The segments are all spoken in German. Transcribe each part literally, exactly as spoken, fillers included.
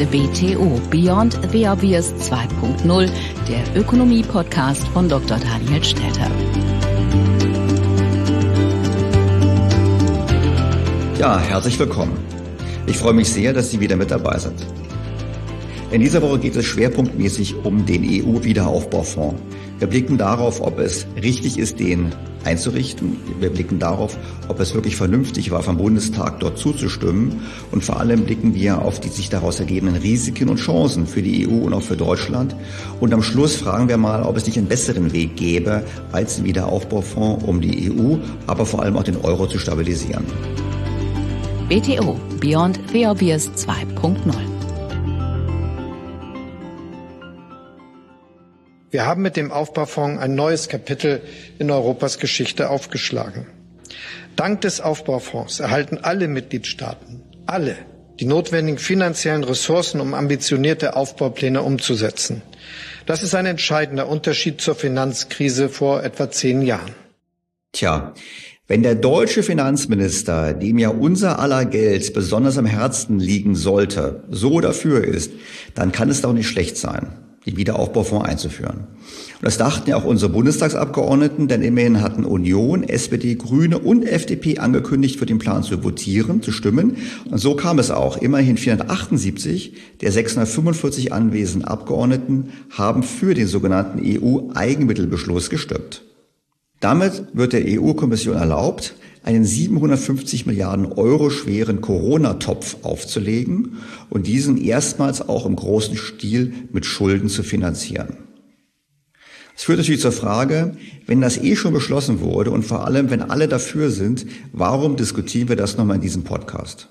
B T O Beyond the Obvious zwei Punkt null, der Ökonomie-Podcast von Doktor Daniel Stelter. Ja, herzlich willkommen. Ich freue mich sehr, dass Sie wieder mit dabei sind. In dieser Woche geht es schwerpunktmäßig um den E U-Wiederaufbaufonds. Wir blicken darauf, ob es richtig ist, den einzurichten. Wir blicken darauf, ob es wirklich vernünftig war, vom Bundestag dort zuzustimmen. Und vor allem blicken wir auf die sich daraus ergebenden Risiken und Chancen für die E U und auch für Deutschland. Und am Schluss fragen wir mal, ob es nicht einen besseren Weg gäbe als den Wiederaufbaufonds, um die E U, aber vor allem auch den Euro zu stabilisieren. B T O Beyond the Obvious zwei Punkt null. Wir haben mit dem Aufbaufonds ein neues Kapitel in Europas Geschichte aufgeschlagen. Dank des Aufbaufonds erhalten alle Mitgliedstaaten, alle, die notwendigen finanziellen Ressourcen, um ambitionierte Aufbaupläne umzusetzen. Das ist ein entscheidender Unterschied zur Finanzkrise vor etwa zehn Jahren. Tja, wenn der deutsche Finanzminister, dem ja unser aller Geld besonders am Herzen liegen sollte, so dafür ist, dann kann es doch nicht schlecht sein, den Wiederaufbaufonds einzuführen. Und das dachten ja auch unsere Bundestagsabgeordneten, denn immerhin hatten Union, S P D, Grüne und F D P angekündigt, für den Plan zu votieren, zu stimmen. Und so kam es auch. Immerhin vierhundertachtundsiebzig der sechshundertfünfundvierzig anwesenden Abgeordneten haben für den sogenannten E U-Eigenmittelbeschluss gestimmt. Damit wird der E U-Kommission erlaubt, einen siebenhundertfünfzig Milliarden Euro schweren Corona-Topf aufzulegen und diesen erstmals auch im großen Stil mit Schulden zu finanzieren. Das führt natürlich zur Frage, wenn das eh schon beschlossen wurde und vor allem, wenn alle dafür sind, warum diskutieren wir das nochmal in diesem Podcast?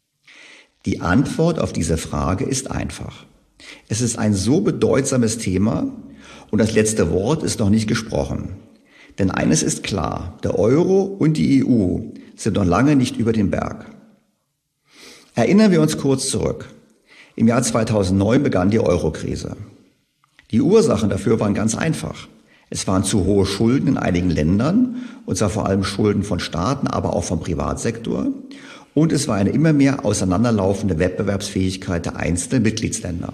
Die Antwort auf diese Frage ist einfach. Es ist ein so bedeutsames Thema und das letzte Wort ist noch nicht gesprochen. Denn eines ist klar, der Euro und die E U sind noch lange nicht über den Berg. Erinnern wir uns kurz zurück. Im Jahr zweitausendneun begann die Euro-Krise. Die Ursachen dafür waren ganz einfach. Es waren zu hohe Schulden in einigen Ländern, und zwar vor allem Schulden von Staaten, aber auch vom Privatsektor. Und es war eine immer mehr auseinanderlaufende Wettbewerbsfähigkeit der einzelnen Mitgliedsländer.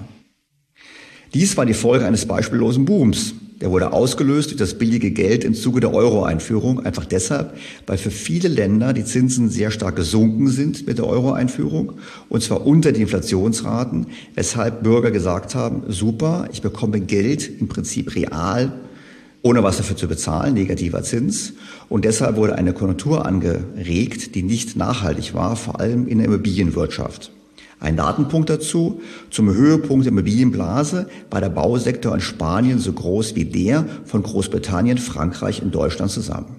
Dies war die Folge eines beispiellosen Booms. Der wurde ausgelöst durch das billige Geld im Zuge der Euro-Einführung, einfach deshalb, weil für viele Länder die Zinsen sehr stark gesunken sind mit der Euro-Einführung, und zwar unter die Inflationsraten, weshalb Bürger gesagt haben, super, ich bekomme Geld im Prinzip real, ohne was dafür zu bezahlen, negativer Zins. Und deshalb wurde eine Konjunktur angeregt, die nicht nachhaltig war, vor allem in der Immobilienwirtschaft. Ein Datenpunkt dazu: Zum Höhepunkt der Immobilienblase war der Bausektor in Spanien so groß wie der von Großbritannien, Frankreich und Deutschland zusammen.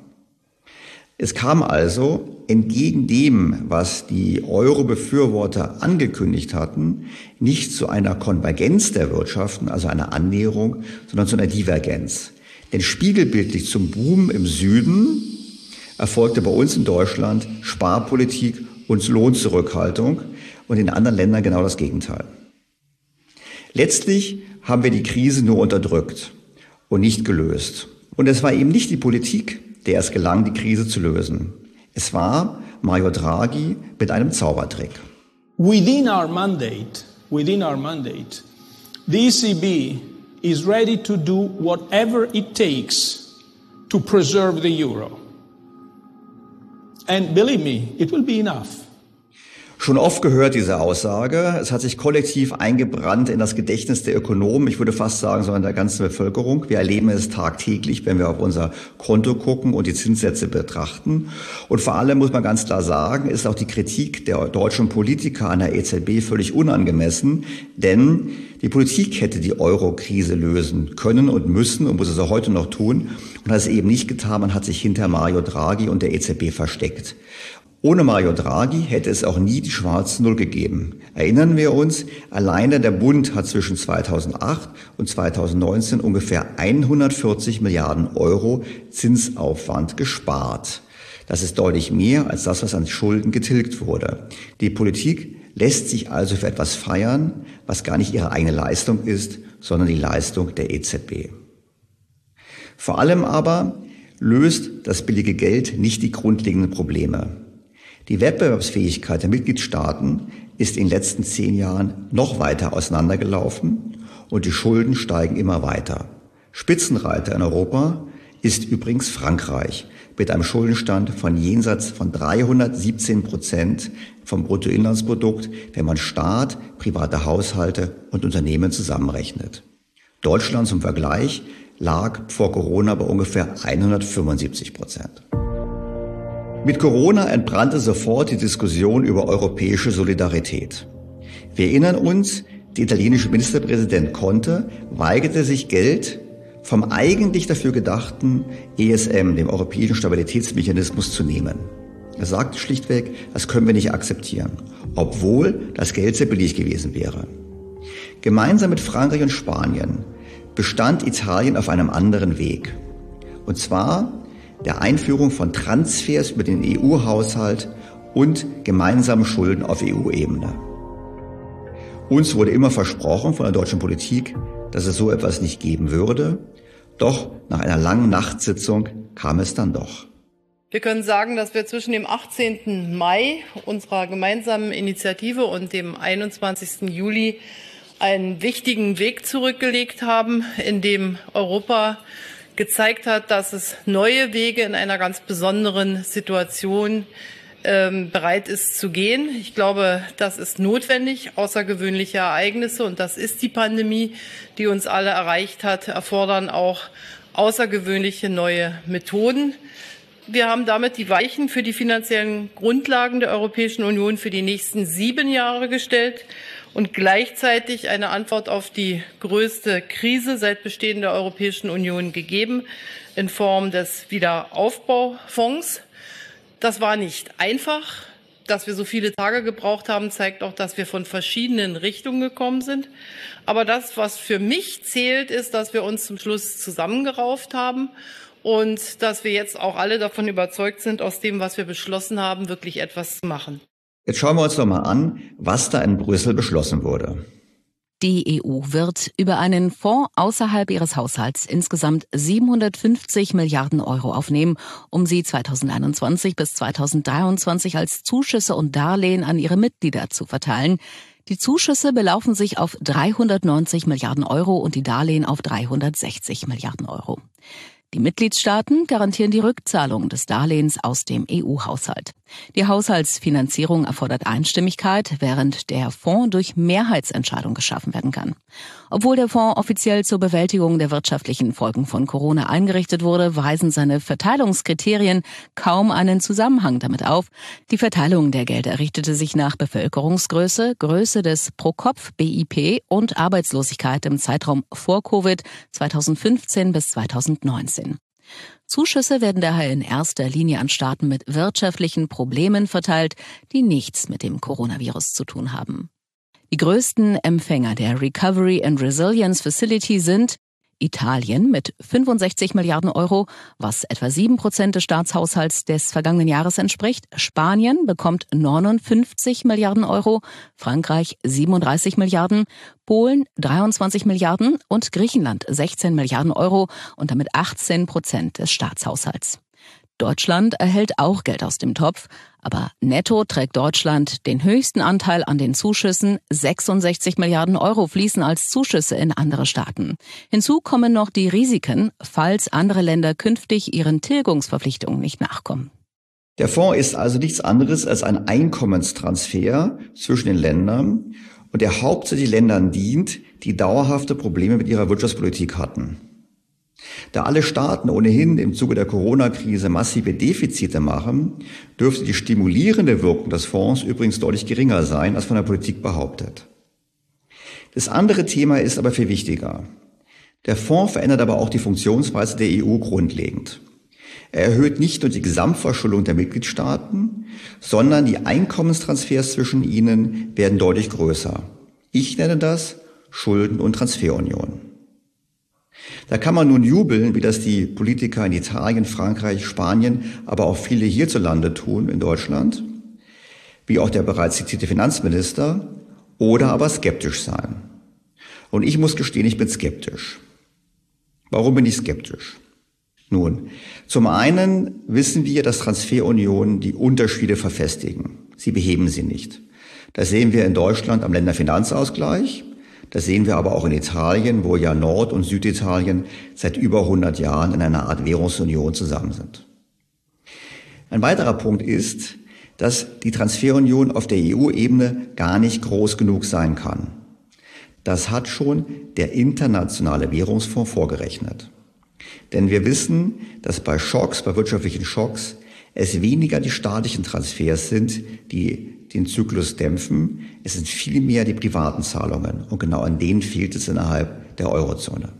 Es kam also, entgegen dem, was die Euro-Befürworter angekündigt hatten, nicht zu einer Konvergenz der Wirtschaften, also einer Annäherung, sondern zu einer Divergenz. Denn spiegelbildlich zum Boom im Süden erfolgte bei uns in Deutschland Sparpolitik und Lohnzurückhaltung, und in anderen Ländern genau das Gegenteil. Letztlich haben wir die Krise nur unterdrückt und nicht gelöst. Und es war eben nicht die Politik, der es gelang, die Krise zu lösen. Es war Mario Draghi mit einem Zaubertrick. Within our mandate, within our mandate, the E C B is ready to do whatever it takes to preserve the euro. And believe me, it will be enough. Schon oft gehört diese Aussage. Es hat sich kollektiv eingebrannt in das Gedächtnis der Ökonomen. Ich würde fast sagen, so in der ganzen Bevölkerung. Wir erleben es tagtäglich, wenn wir auf unser Konto gucken und die Zinssätze betrachten. Und vor allem muss man ganz klar sagen, ist auch die Kritik der deutschen Politiker an der E Z B völlig unangemessen. Denn die Politik hätte die Euro-Krise lösen können und müssen und muss es auch heute noch tun. Und hat es eben nicht getan. Man hat sich hinter Mario Draghi und der E Z B versteckt. Ohne Mario Draghi hätte es auch nie die schwarze Null gegeben. Erinnern wir uns, alleine der Bund hat zwischen zweitausendacht und zweitausendneunzehn ungefähr hundertvierzig Milliarden Euro Zinsaufwand gespart. Das ist deutlich mehr als das, was an Schulden getilgt wurde. Die Politik lässt sich also für etwas feiern, was gar nicht ihre eigene Leistung ist, sondern die Leistung der E Z B. Vor allem aber löst das billige Geld nicht die grundlegenden Probleme. Die Wettbewerbsfähigkeit der Mitgliedstaaten ist in den letzten zehn Jahren noch weiter auseinandergelaufen und die Schulden steigen immer weiter. Spitzenreiter in Europa ist übrigens Frankreich mit einem Schuldenstand von jenseits von dreihundertsiebzehn Prozent vom Bruttoinlandsprodukt, wenn man Staat, private Haushalte und Unternehmen zusammenrechnet. Deutschland zum Vergleich lag vor Corona bei ungefähr hundertfünfundsiebzig Prozent. Mit Corona entbrannte sofort die Diskussion über europäische Solidarität. Wir erinnern uns, der italienische Ministerpräsident Conte weigerte sich Geld vom eigentlich dafür gedachten E S M, dem Europäischen Stabilitätsmechanismus, zu nehmen. Er sagte schlichtweg, das können wir nicht akzeptieren, obwohl das Geld sehr billig gewesen wäre. Gemeinsam mit Frankreich und Spanien bestand Italien auf einem anderen Weg. Und zwar der Einführung von Transfers über den E U-Haushalt und gemeinsamen Schulden auf E U-Ebene. Uns wurde immer versprochen von der deutschen Politik, dass es so etwas nicht geben würde. Doch nach einer langen Nachtsitzung kam es dann doch. Wir können sagen, dass wir zwischen dem achtzehnten Mai unserer gemeinsamen Initiative und dem einundzwanzigsten Juli einen wichtigen Weg zurückgelegt haben, in dem Europa gezeigt hat, dass es neue Wege in einer ganz besonderen Situation ähm, bereit ist zu gehen. Ich glaube, das ist notwendig. Außergewöhnliche Ereignisse, und das ist die Pandemie, die uns alle erreicht hat, erfordern auch außergewöhnliche neue Methoden. Wir haben damit die Weichen für die finanziellen Grundlagen der Europäischen Union für die nächsten sieben Jahre gestellt und gleichzeitig eine Antwort auf die größte Krise seit Bestehen der Europäischen Union gegeben in Form des Wiederaufbaufonds. Das war nicht einfach. Dass wir so viele Tage gebraucht haben, zeigt auch, dass wir von verschiedenen Richtungen gekommen sind. Aber das, was für mich zählt, ist, dass wir uns zum Schluss zusammengerauft haben und dass wir jetzt auch alle davon überzeugt sind, aus dem, was wir beschlossen haben, wirklich etwas zu machen. Jetzt schauen wir uns doch mal an, was da in Brüssel beschlossen wurde. Die E U wird über einen Fonds außerhalb ihres Haushalts insgesamt siebenhundertfünfzig Milliarden Euro aufnehmen, um sie zweitausendeinundzwanzig bis zweitausenddreiundzwanzig als Zuschüsse und Darlehen an ihre Mitglieder zu verteilen. Die Zuschüsse belaufen sich auf dreihundertneunzig Milliarden Euro und die Darlehen auf dreihundertsechzig Milliarden Euro. Die Mitgliedstaaten garantieren die Rückzahlung des Darlehens aus dem E U-Haushalt. Die Haushaltsfinanzierung erfordert Einstimmigkeit, während der Fonds durch Mehrheitsentscheidung geschaffen werden kann. Obwohl der Fonds offiziell zur Bewältigung der wirtschaftlichen Folgen von Corona eingerichtet wurde, weisen seine Verteilungskriterien kaum einen Zusammenhang damit auf. Die Verteilung der Gelder richtete sich nach Bevölkerungsgröße, Größe des Pro-Kopf-B I P und Arbeitslosigkeit im Zeitraum vor Covid zweitausendfünfzehn bis zweitausendneunzehn. Zuschüsse werden daher in erster Linie an Staaten mit wirtschaftlichen Problemen verteilt, die nichts mit dem Coronavirus zu tun haben. Die größten Empfänger der Recovery and Resilience Facility sind Italien mit fünfundsechzig Milliarden Euro, was etwa sieben Prozent des Staatshaushalts des vergangenen Jahres entspricht. Spanien bekommt neunundfünfzig Milliarden Euro, Frankreich siebenunddreißig Milliarden, Polen dreiundzwanzig Milliarden und Griechenland sechzehn Milliarden Euro und damit achtzehn Prozent des Staatshaushalts. Deutschland erhält auch Geld aus dem Topf, aber netto trägt Deutschland den höchsten Anteil an den Zuschüssen. sechsundsechzig Milliarden Euro fließen als Zuschüsse in andere Staaten. Hinzu kommen noch die Risiken, falls andere Länder künftig ihren Tilgungsverpflichtungen nicht nachkommen. Der Fonds ist also nichts anderes als ein Einkommenstransfer zwischen den Ländern und der hauptsächlich Ländern dient, die dauerhafte Probleme mit ihrer Wirtschaftspolitik hatten. Da alle Staaten ohnehin im Zuge der Corona-Krise massive Defizite machen, dürfte die stimulierende Wirkung des Fonds übrigens deutlich geringer sein, als von der Politik behauptet. Das andere Thema ist aber viel wichtiger. Der Fonds verändert aber auch die Funktionsweise der E U grundlegend. Er erhöht nicht nur die Gesamtverschuldung der Mitgliedstaaten, sondern die Einkommenstransfers zwischen ihnen werden deutlich größer. Ich nenne das Schulden- und Transferunion. Da kann man nun jubeln, wie das die Politiker in Italien, Frankreich, Spanien, aber auch viele hierzulande tun in Deutschland, wie auch der bereits zitierte Finanzminister, oder aber skeptisch sein. Und ich muss gestehen, ich bin skeptisch. Warum bin ich skeptisch? Nun, zum einen wissen wir, dass Transferunionen die Unterschiede verfestigen. Sie beheben sie nicht. Das sehen wir in Deutschland am Länderfinanzausgleich. Das sehen wir aber auch in Italien, wo ja Nord- und Süditalien seit über hundert Jahren in einer Art Währungsunion zusammen sind. Ein weiterer Punkt ist, dass die Transferunion auf der E U-Ebene gar nicht groß genug sein kann. Das hat schon der Internationale Währungsfonds vorgerechnet. Denn wir wissen, dass bei Schocks, bei wirtschaftlichen Schocks, es weniger die staatlichen Transfers sind, die den Zyklus dämpfen. Es sind viel mehr die privaten Zahlungen. Und genau an denen fehlt es innerhalb der Eurozone.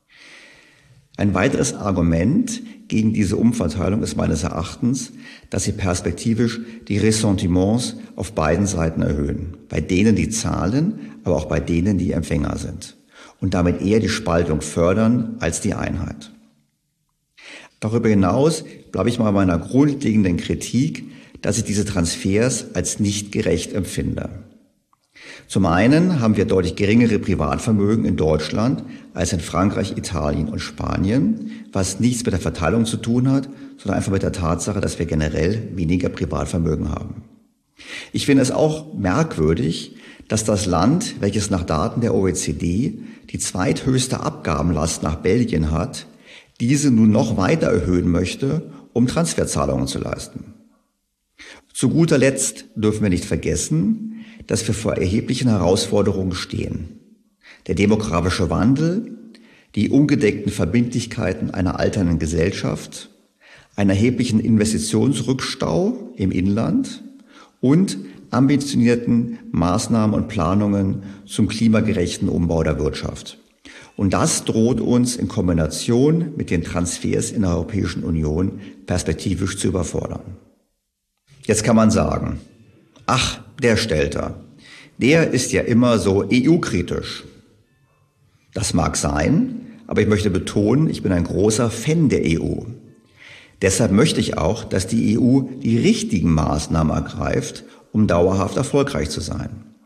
Ein weiteres Argument gegen diese Umverteilung ist meines Erachtens, dass sie perspektivisch die Ressentiments auf beiden Seiten erhöhen. Bei denen, die zahlen, aber auch bei denen, die Empfänger sind. Und damit eher die Spaltung fördern als die Einheit. Darüber hinaus bleibe ich mal bei meiner grundlegenden Kritik, dass ich diese Transfers als nicht gerecht empfinde. Zum einen haben wir deutlich geringere Privatvermögen in Deutschland als in Frankreich, Italien und Spanien, was nichts mit der Verteilung zu tun hat, sondern einfach mit der Tatsache, dass wir generell weniger Privatvermögen haben. Ich finde es auch merkwürdig, dass das Land, welches nach Daten der O E C D die zweithöchste Abgabenlast nach Belgien hat, diese nun noch weiter erhöhen möchte, um Transferzahlungen zu leisten. Zu guter Letzt dürfen wir nicht vergessen, dass wir vor erheblichen Herausforderungen stehen. Der demografische Wandel, die ungedeckten Verbindlichkeiten einer alternden Gesellschaft, einen erheblichen Investitionsrückstau im Inland und ambitionierten Maßnahmen und Planungen zum klimagerechten Umbau der Wirtschaft. Und das droht uns in Kombination mit den Transfers in der Europäischen Union perspektivisch zu überfordern. Jetzt kann man sagen, ach, der Stelter, der ist ja immer so E U-kritisch. Das mag sein, aber ich möchte betonen, ich bin ein großer Fan der E U. Deshalb möchte ich auch, dass die E U die richtigen Maßnahmen ergreift, um dauerhaft erfolgreich zu sein.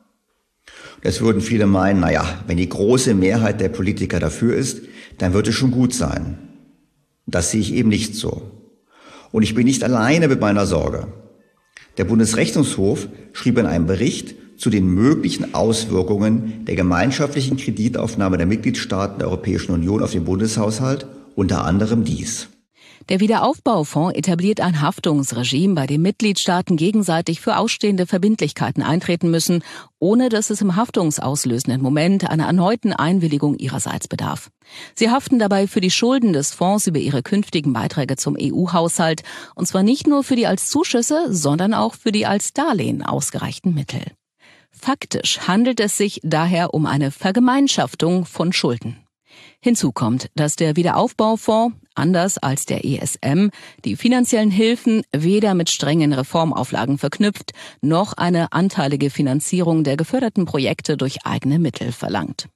Das würden viele meinen, naja, wenn die große Mehrheit der Politiker dafür ist, dann wird es schon gut sein. Das sehe ich eben nicht so. Und ich bin nicht alleine mit meiner Sorge. Der Bundesrechnungshof schrieb in einem Bericht zu den möglichen Auswirkungen der gemeinschaftlichen Kreditaufnahme der Mitgliedstaaten der Europäischen Union auf den Bundeshaushalt unter anderem dies. Der Wiederaufbaufonds etabliert ein Haftungsregime, bei dem Mitgliedstaaten gegenseitig für ausstehende Verbindlichkeiten eintreten müssen, ohne dass es im haftungsauslösenden Moment einer erneuten Einwilligung ihrerseits bedarf. Sie haften dabei für die Schulden des Fonds über ihre künftigen Beiträge zum E U-Haushalt, und zwar nicht nur für die als Zuschüsse, sondern auch für die als Darlehen ausgereichten Mittel. Faktisch handelt es sich daher um eine Vergemeinschaftung von Schulden. Hinzu kommt, dass der Wiederaufbaufonds, anders als der E S M, die finanziellen Hilfen weder mit strengen Reformauflagen verknüpft, noch eine anteilige Finanzierung der geförderten Projekte durch eigene Mittel verlangt.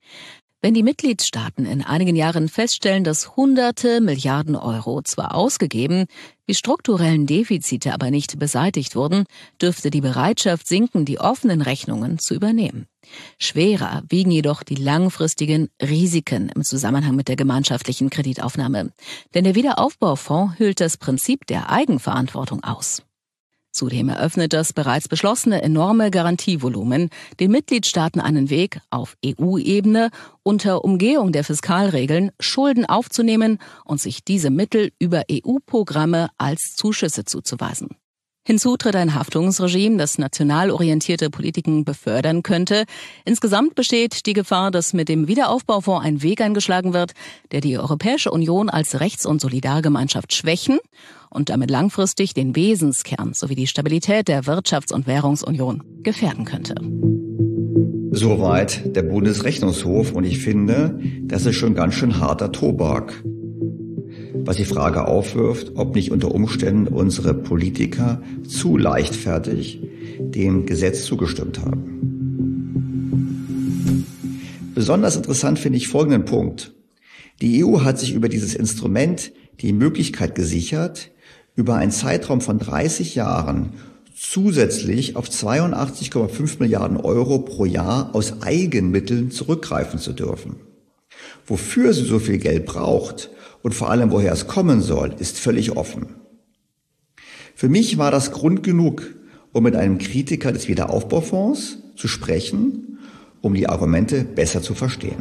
Wenn die Mitgliedstaaten in einigen Jahren feststellen, dass hunderte Milliarden Euro zwar ausgegeben, die strukturellen Defizite aber nicht beseitigt wurden, dürfte die Bereitschaft sinken, die offenen Rechnungen zu übernehmen. Schwerer wiegen jedoch die langfristigen Risiken im Zusammenhang mit der gemeinschaftlichen Kreditaufnahme. Denn der Wiederaufbaufonds hüllt das Prinzip der Eigenverantwortung aus. Zudem eröffnet das bereits beschlossene enorme Garantievolumen den Mitgliedstaaten einen Weg, auf E U-Ebene unter Umgehung der Fiskalregeln Schulden aufzunehmen und sich diese Mittel über E U-Programme als Zuschüsse zuzuweisen. Hinzu tritt ein Haftungsregime, das national orientierte Politiken befördern könnte. Insgesamt besteht die Gefahr, dass mit dem Wiederaufbaufonds ein Weg eingeschlagen wird, der die Europäische Union als Rechts- und Solidargemeinschaft schwächen und damit langfristig den Wesenskern sowie die Stabilität der Wirtschafts- und Währungsunion gefährden könnte. Soweit der Bundesrechnungshof, und ich finde, das ist schon ganz schön harter Tobak. Was die Frage aufwirft, ob nicht unter Umständen unsere Politiker zu leichtfertig dem Gesetz zugestimmt haben. Besonders interessant finde ich folgenden Punkt. Die E U hat sich über dieses Instrument die Möglichkeit gesichert, über einen Zeitraum von dreißig Jahren zusätzlich auf zweiundachtzig Komma fünf Milliarden Euro pro Jahr aus Eigenmitteln zurückgreifen zu dürfen. Wofür sie so viel Geld braucht und vor allem, woher es kommen soll, ist völlig offen. Für mich war das Grund genug, um mit einem Kritiker des Wiederaufbaufonds zu sprechen, um die Argumente besser zu verstehen.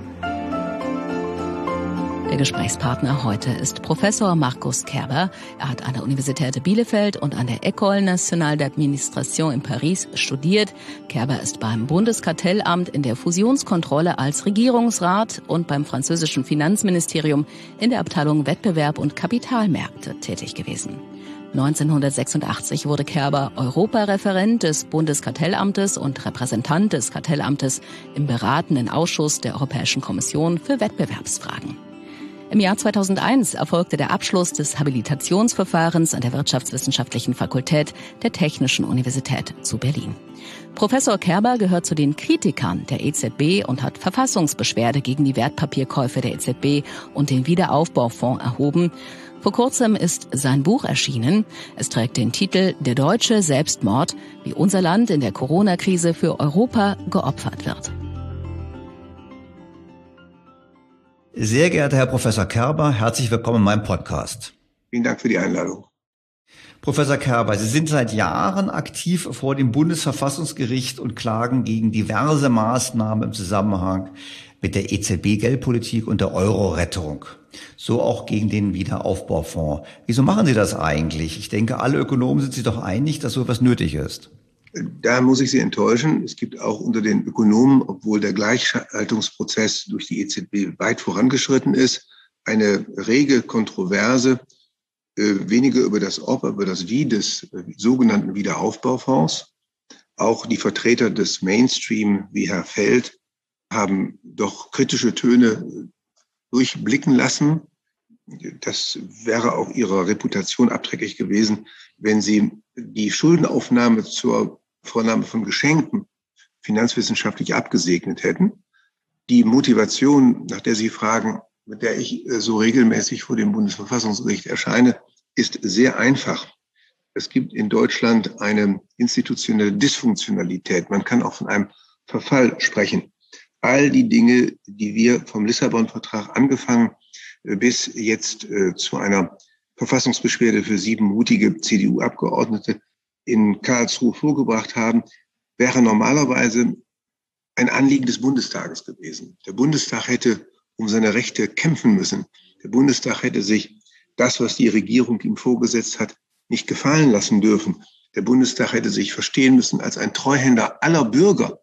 Der Gesprächspartner heute ist Professor Markus Kerber. Er hat an der Universität Bielefeld und an der École Nationale d'Administration in Paris studiert. Kerber ist beim Bundeskartellamt in der Fusionskontrolle als Regierungsrat und beim französischen Finanzministerium in der Abteilung Wettbewerb und Kapitalmärkte tätig gewesen. neunzehnhundertsechsundachtzig wurde Kerber Europareferent des Bundeskartellamtes und Repräsentant des Kartellamtes im beratenden Ausschuss der Europäischen Kommission für Wettbewerbsfragen. Im Jahr zweitausendeins erfolgte der Abschluss des Habilitationsverfahrens an der Wirtschaftswissenschaftlichen Fakultät der Technischen Universität zu Berlin. Professor Kerber gehört zu den Kritikern der E Z B und hat Verfassungsbeschwerde gegen die Wertpapierkäufe der E Z B und den Wiederaufbaufonds erhoben. Vor kurzem ist sein Buch erschienen. Es trägt den Titel »Der deutsche Selbstmord, wie unser Land in der Corona-Krise für Europa geopfert wird«. Sehr geehrter Herr Professor Kerber, herzlich willkommen in meinem Podcast. Vielen Dank für die Einladung. Professor Kerber, Sie sind seit Jahren aktiv vor dem Bundesverfassungsgericht und klagen gegen diverse Maßnahmen im Zusammenhang mit der E Z B-Geldpolitik und der Euro-Rettung. So auch gegen den Wiederaufbaufonds. Wieso machen Sie das eigentlich? Ich denke, alle Ökonomen sind sich doch einig, dass so etwas nötig ist. Da muss ich Sie enttäuschen. Es gibt auch unter den Ökonomen, obwohl der Gleichschaltungsprozess durch die E Z B weit vorangeschritten ist, eine rege Kontroverse, äh, weniger über das Ob, über das Wie des äh, sogenannten Wiederaufbaufonds. Auch die Vertreter des Mainstream, wie Herr Feld, haben doch kritische Töne durchblicken lassen. Das wäre auch ihrer Reputation abträglich gewesen, wenn sie die Schuldenaufnahme zur Vornahme von Geschenken finanzwissenschaftlich abgesegnet hätten. Die Motivation, nach der Sie fragen, mit der ich so regelmäßig vor dem Bundesverfassungsgericht erscheine, ist sehr einfach. Es gibt in Deutschland eine institutionelle Dysfunktionalität. Man kann auch von einem Verfall sprechen. All die Dinge, die wir vom Lissabon-Vertrag angefangen bis jetzt äh, zu einer Verfassungsbeschwerde für sieben mutige C D U-Abgeordnete in Karlsruhe vorgebracht haben, wäre normalerweise ein Anliegen des Bundestages gewesen. Der Bundestag hätte um seine Rechte kämpfen müssen. Der Bundestag hätte sich das, was die Regierung ihm vorgesetzt hat, nicht gefallen lassen dürfen. Der Bundestag hätte sich verstehen müssen als ein Treuhänder aller Bürger.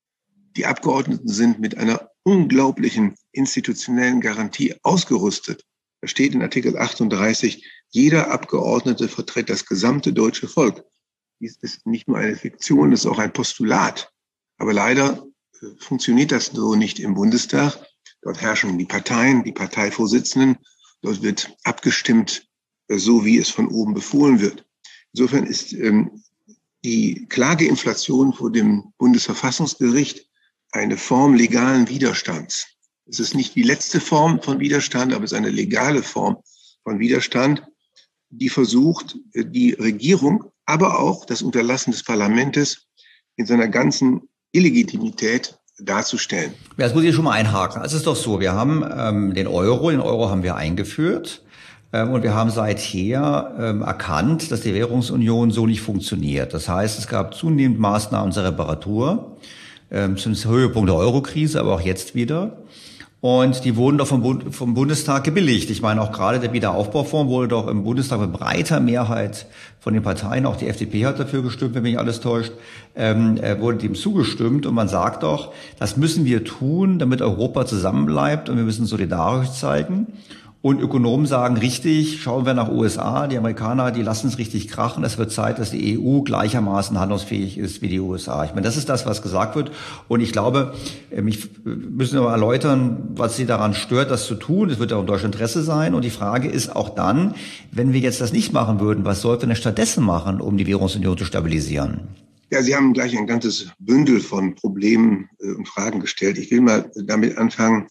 Die Abgeordneten sind mit einer unglaublichen institutionellen Garantie ausgerüstet. Da steht in Artikel achtunddreißig, jeder Abgeordnete vertritt das gesamte deutsche Volk. Dies ist nicht nur eine Fiktion, das ist auch ein Postulat. Aber leider äh, funktioniert das so nicht im Bundestag. Dort herrschen die Parteien, die Parteivorsitzenden. Dort wird abgestimmt, äh, so wie es von oben befohlen wird. Insofern ist ähm, die Klageinflation vor dem Bundesverfassungsgericht eine Form legalen Widerstands. Es ist nicht die letzte Form von Widerstand, aber es ist eine legale Form von Widerstand, die versucht, die Regierung, aber auch das Unterlassen des Parlaments in seiner ganzen Illegitimität darzustellen. Ja, das muss ich schon mal einhaken. Es ist doch so, wir haben ähm, den Euro, den Euro haben wir eingeführt. Und wir haben seither ähm, erkannt, dass die Währungsunion so nicht funktioniert. Das heißt, es gab zunehmend Maßnahmen zur Reparatur, ähm, zum Höhepunkt der Eurokrise, aber auch jetzt wieder. Und die wurden doch vom, Bund, vom Bundestag gebilligt. Ich meine, auch gerade der Wiederaufbaufonds wurde doch im Bundestag mit breiter Mehrheit von den Parteien, auch die F D P hat dafür gestimmt, wenn mich alles täuscht, ähm, wurde dem zugestimmt. Und man sagt doch, das müssen wir tun, damit Europa zusammenbleibt und wir müssen solidarisch zeigen. Und Ökonomen sagen richtig, schauen wir nach U S A, die Amerikaner, die lassen es richtig krachen. Es wird Zeit, dass die E U gleichermaßen handlungsfähig ist wie die U S A. Ich meine, das ist das, was gesagt wird. Und ich glaube, wir müssen aber erläutern, was Sie daran stört, das zu tun. Es wird auch in Deutschland Interesse sein. Und die Frage ist auch dann, wenn wir jetzt das nicht machen würden, was sollten wir stattdessen machen, um die Währungsunion zu stabilisieren? Ja, Sie haben gleich ein ganzes Bündel von Problemen und Fragen gestellt. Ich will mal damit anfangen,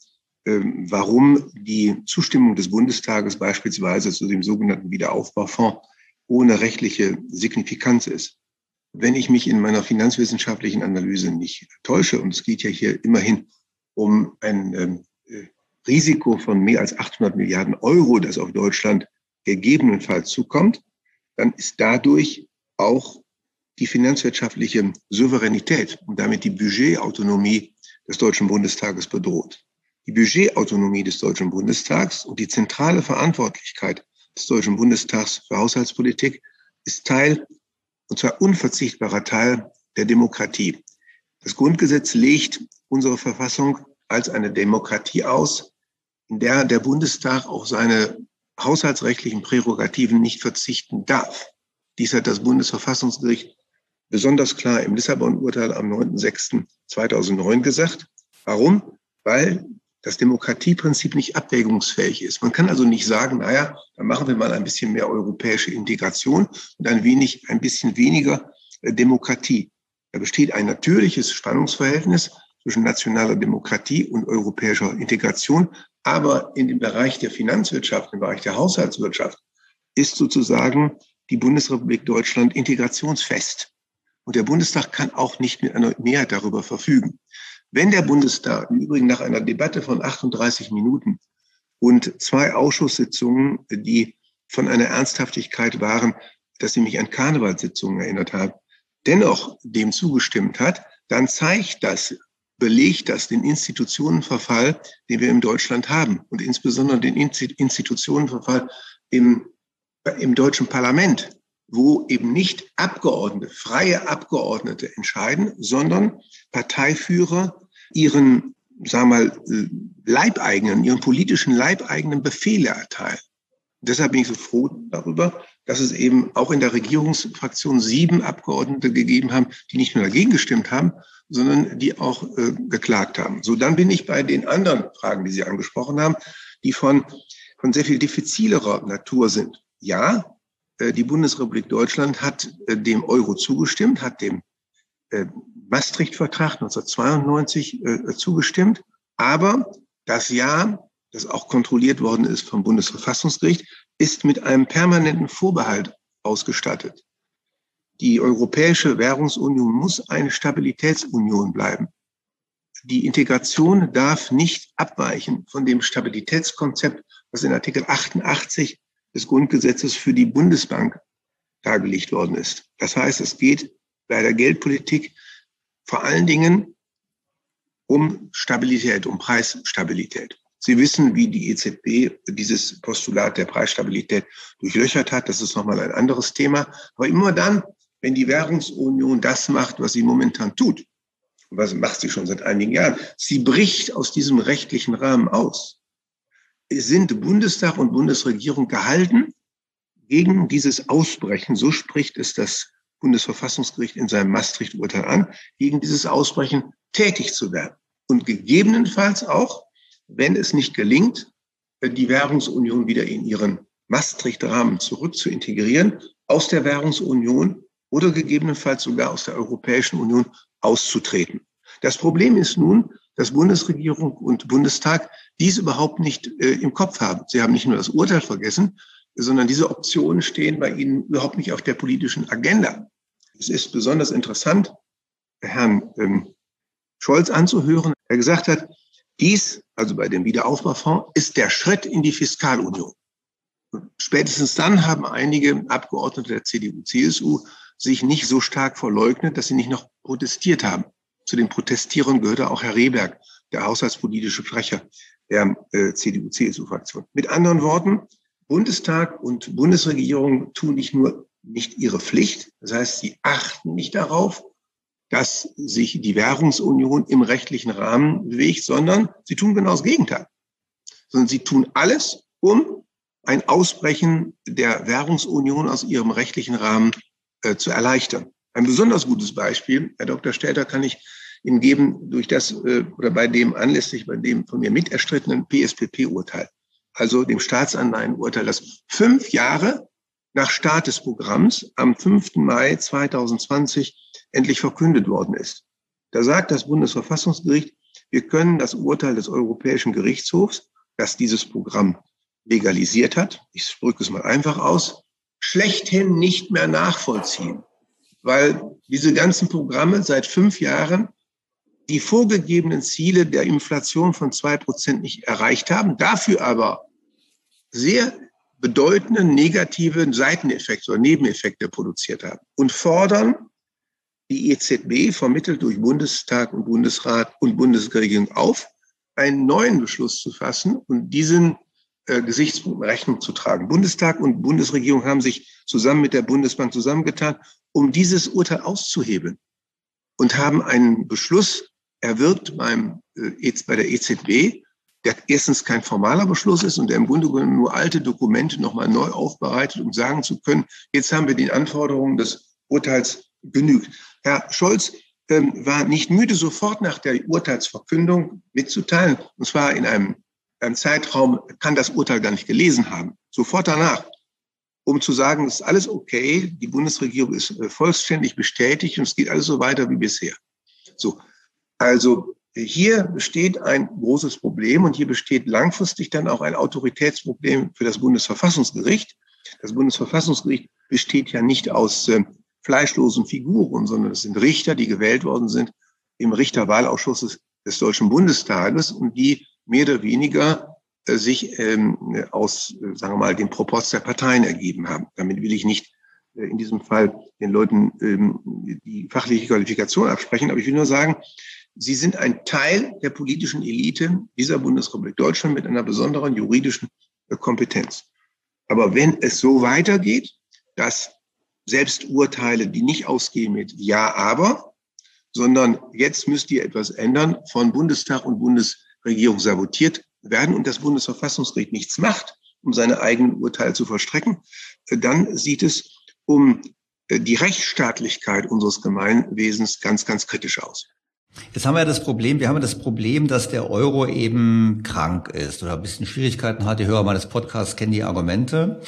warum die Zustimmung des Bundestages beispielsweise zu dem sogenannten Wiederaufbaufonds ohne rechtliche Signifikanz ist. Wenn ich mich in meiner finanzwissenschaftlichen Analyse nicht täusche, und es geht ja hier immerhin um ein äh, Risiko von mehr als achthundert Milliarden Euro, das auf Deutschland gegebenenfalls zukommt, dann ist dadurch auch die finanzwirtschaftliche Souveränität und damit die Budgetautonomie des Deutschen Bundestages bedroht. Die Budgetautonomie des Deutschen Bundestags und die zentrale Verantwortlichkeit des Deutschen Bundestags für Haushaltspolitik ist Teil, und zwar unverzichtbarer Teil der Demokratie. Das Grundgesetz legt unsere Verfassung als eine Demokratie aus, in der der Bundestag auf seine haushaltsrechtlichen Prärogativen nicht verzichten darf. Dies hat das Bundesverfassungsgericht besonders klar im Lissabon-Urteil am neunten sechsten zweitausendneun gesagt. Warum? Weil das Demokratieprinzip nicht abwägungsfähig ist. Man kann also nicht sagen, naja, dann machen wir mal ein bisschen mehr europäische Integration und ein wenig, ein bisschen weniger Demokratie. Da besteht ein natürliches Spannungsverhältnis zwischen nationaler Demokratie und europäischer Integration. Aber in dem Bereich der Finanzwirtschaft, im Bereich der Haushaltswirtschaft, ist sozusagen die Bundesrepublik Deutschland integrationsfest. Und der Bundestag kann auch nicht mit einer Mehrheit darüber verfügen. Wenn der Bundestag im Übrigen nach einer Debatte von achtunddreißig Minuten und zwei Ausschusssitzungen, die von einer Ernsthaftigkeit waren, dass sie mich an Karnevalssitzungen erinnert haben, dennoch dem zugestimmt hat, dann zeigt das, belegt das den Institutionenverfall, den wir in Deutschland haben und insbesondere den Institutionenverfall im, im deutschen Parlament, wo eben nicht Abgeordnete, freie Abgeordnete entscheiden, sondern Parteiführer ihren, sagen wir mal, Leibeigenen, ihren politischen Leibeigenen Befehle erteilen. Und deshalb bin ich so froh darüber, dass es eben auch in der Regierungsfraktion sieben Abgeordnete gegeben haben, die nicht nur dagegen gestimmt haben, sondern die auch äh, geklagt haben. So, dann bin ich bei den anderen Fragen, die Sie angesprochen haben, die von, von sehr viel diffizilerer Natur sind. Ja, äh, die Bundesrepublik Deutschland hat äh, dem Euro zugestimmt, hat dem äh, Maastricht-Vertrag neunzehnhundertzweiundneunzig äh, zugestimmt, aber das Jahr, das auch kontrolliert worden ist vom Bundesverfassungsgericht, ist mit einem permanenten Vorbehalt ausgestattet. Die Europäische Währungsunion muss eine Stabilitätsunion bleiben. Die Integration darf nicht abweichen von dem Stabilitätskonzept, was in Artikel achtundachtzig des Grundgesetzes für die Bundesbank dargelegt worden ist. Das heißt, es geht bei der Geldpolitik vor allen Dingen um Stabilität, um Preisstabilität. Sie wissen, wie die E Z B dieses Postulat der Preisstabilität durchlöchert hat. Das ist nochmal ein anderes Thema. Aber immer dann, wenn die Währungsunion das macht, was sie momentan tut, und was macht sie schon seit einigen Jahren, sie bricht aus diesem rechtlichen Rahmen aus, sind Bundestag und Bundesregierung gehalten, gegen dieses Ausbrechen, so spricht es das Bundesverfassungsgericht in seinem Maastricht-Urteil an, gegen dieses Ausbrechen tätig zu werden. Und gegebenenfalls auch, wenn es nicht gelingt, die Währungsunion wieder in ihren Maastricht-Rahmen zurück zu integrieren, aus der Währungsunion oder gegebenenfalls sogar aus der Europäischen Union auszutreten. Das Problem ist nun, dass Bundesregierung und Bundestag dies überhaupt nicht äh, im Kopf haben. Sie haben nicht nur das Urteil vergessen, sondern diese Optionen stehen bei ihnen überhaupt nicht auf der politischen Agenda. Es ist besonders interessant, Herrn ähm, Scholz anzuhören, der gesagt hat, dies, also bei dem Wiederaufbaufonds, ist der Schritt in die Fiskalunion. Und spätestens dann haben einige Abgeordnete der C D U, C S U sich nicht so stark verleugnet, dass sie nicht noch protestiert haben. Zu den Protestierern gehörte auch Herr Rehberg, der haushaltspolitische Sprecher der äh, C D U, C S U-Fraktion. Mit anderen Worten, Bundestag und Bundesregierung tun nicht nur nicht ihre Pflicht, das heißt, sie achten nicht darauf, dass sich die Währungsunion im rechtlichen Rahmen bewegt, sondern sie tun genau das Gegenteil. Sondern sie tun alles, um ein Ausbrechen der Währungsunion aus ihrem rechtlichen Rahmen äh, zu erleichtern. Ein besonders gutes Beispiel, Herr Doktor Stelter, kann ich Ihnen geben durch das äh, oder bei dem anlässlich bei dem von mir miterstrittenen P S P P-Urteil, also dem Staatsanleihenurteil, das fünf Jahre nach Start des Programms am fünften Mai zweitausendzwanzig endlich verkündet worden ist. Da sagt das Bundesverfassungsgericht, wir können das Urteil des Europäischen Gerichtshofs, das dieses Programm legalisiert hat, ich drücke es mal einfach aus, schlechthin nicht mehr nachvollziehen, weil diese ganzen Programme seit fünf Jahren die vorgegebenen Ziele der Inflation von zwei Prozent nicht erreicht haben, dafür aber sehr bedeutende negative Seiteneffekte oder Nebeneffekte produziert haben und fordern die E Z B vermittelt durch Bundestag und Bundesrat und Bundesregierung auf, einen neuen Beschluss zu fassen und diesen äh, Gesichtspunkten Rechnung zu tragen. Bundestag und Bundesregierung haben sich zusammen mit der Bundesbank zusammengetan, um dieses Urteil auszuhebeln und haben einen Beschluss erwirkt beim, äh, bei der E Z B, der erstens kein formaler Beschluss ist und der im Grunde genommen nur alte Dokumente nochmal neu aufbereitet, um sagen zu können, jetzt haben wir den Anforderungen des Urteils genügt. Herr Scholz ähm, war nicht müde, sofort nach der Urteilsverkündung mitzuteilen, und zwar in einem, einem Zeitraum, kann das Urteil gar nicht gelesen haben, sofort danach, um zu sagen, es ist alles okay, die Bundesregierung ist äh, vollständig bestätigt und es geht alles so weiter wie bisher. So, also hier besteht ein großes Problem und hier besteht langfristig dann auch ein Autoritätsproblem für das Bundesverfassungsgericht. Das Bundesverfassungsgericht besteht ja nicht aus äh, fleischlosen Figuren, sondern es sind Richter, die gewählt worden sind im Richterwahlausschuss des, des Deutschen Bundestages und die mehr oder weniger äh, sich ähm, aus, äh, sagen wir mal, dem Proporz der Parteien ergeben haben. Damit will ich nicht äh, in diesem Fall den Leuten ähm, die fachliche Qualifikation absprechen, aber ich will nur sagen, sie sind ein Teil der politischen Elite dieser Bundesrepublik Deutschland mit einer besonderen juridischen äh, Kompetenz. Aber wenn es so weitergeht, dass selbst Urteile, die nicht ausgehen mit Ja, aber, sondern jetzt müsst ihr etwas ändern, von Bundestag und Bundesregierung sabotiert werden und das Bundesverfassungsgericht nichts macht, um seine eigenen Urteile zu vollstrecken, dann sieht es um die Rechtsstaatlichkeit unseres Gemeinwesens ganz, ganz kritisch aus. Jetzt haben wir ja das Problem, wir haben ja das Problem, dass der Euro eben krank ist oder ein bisschen Schwierigkeiten hat. Die Hörer meines Podcasts kennen die Argumente.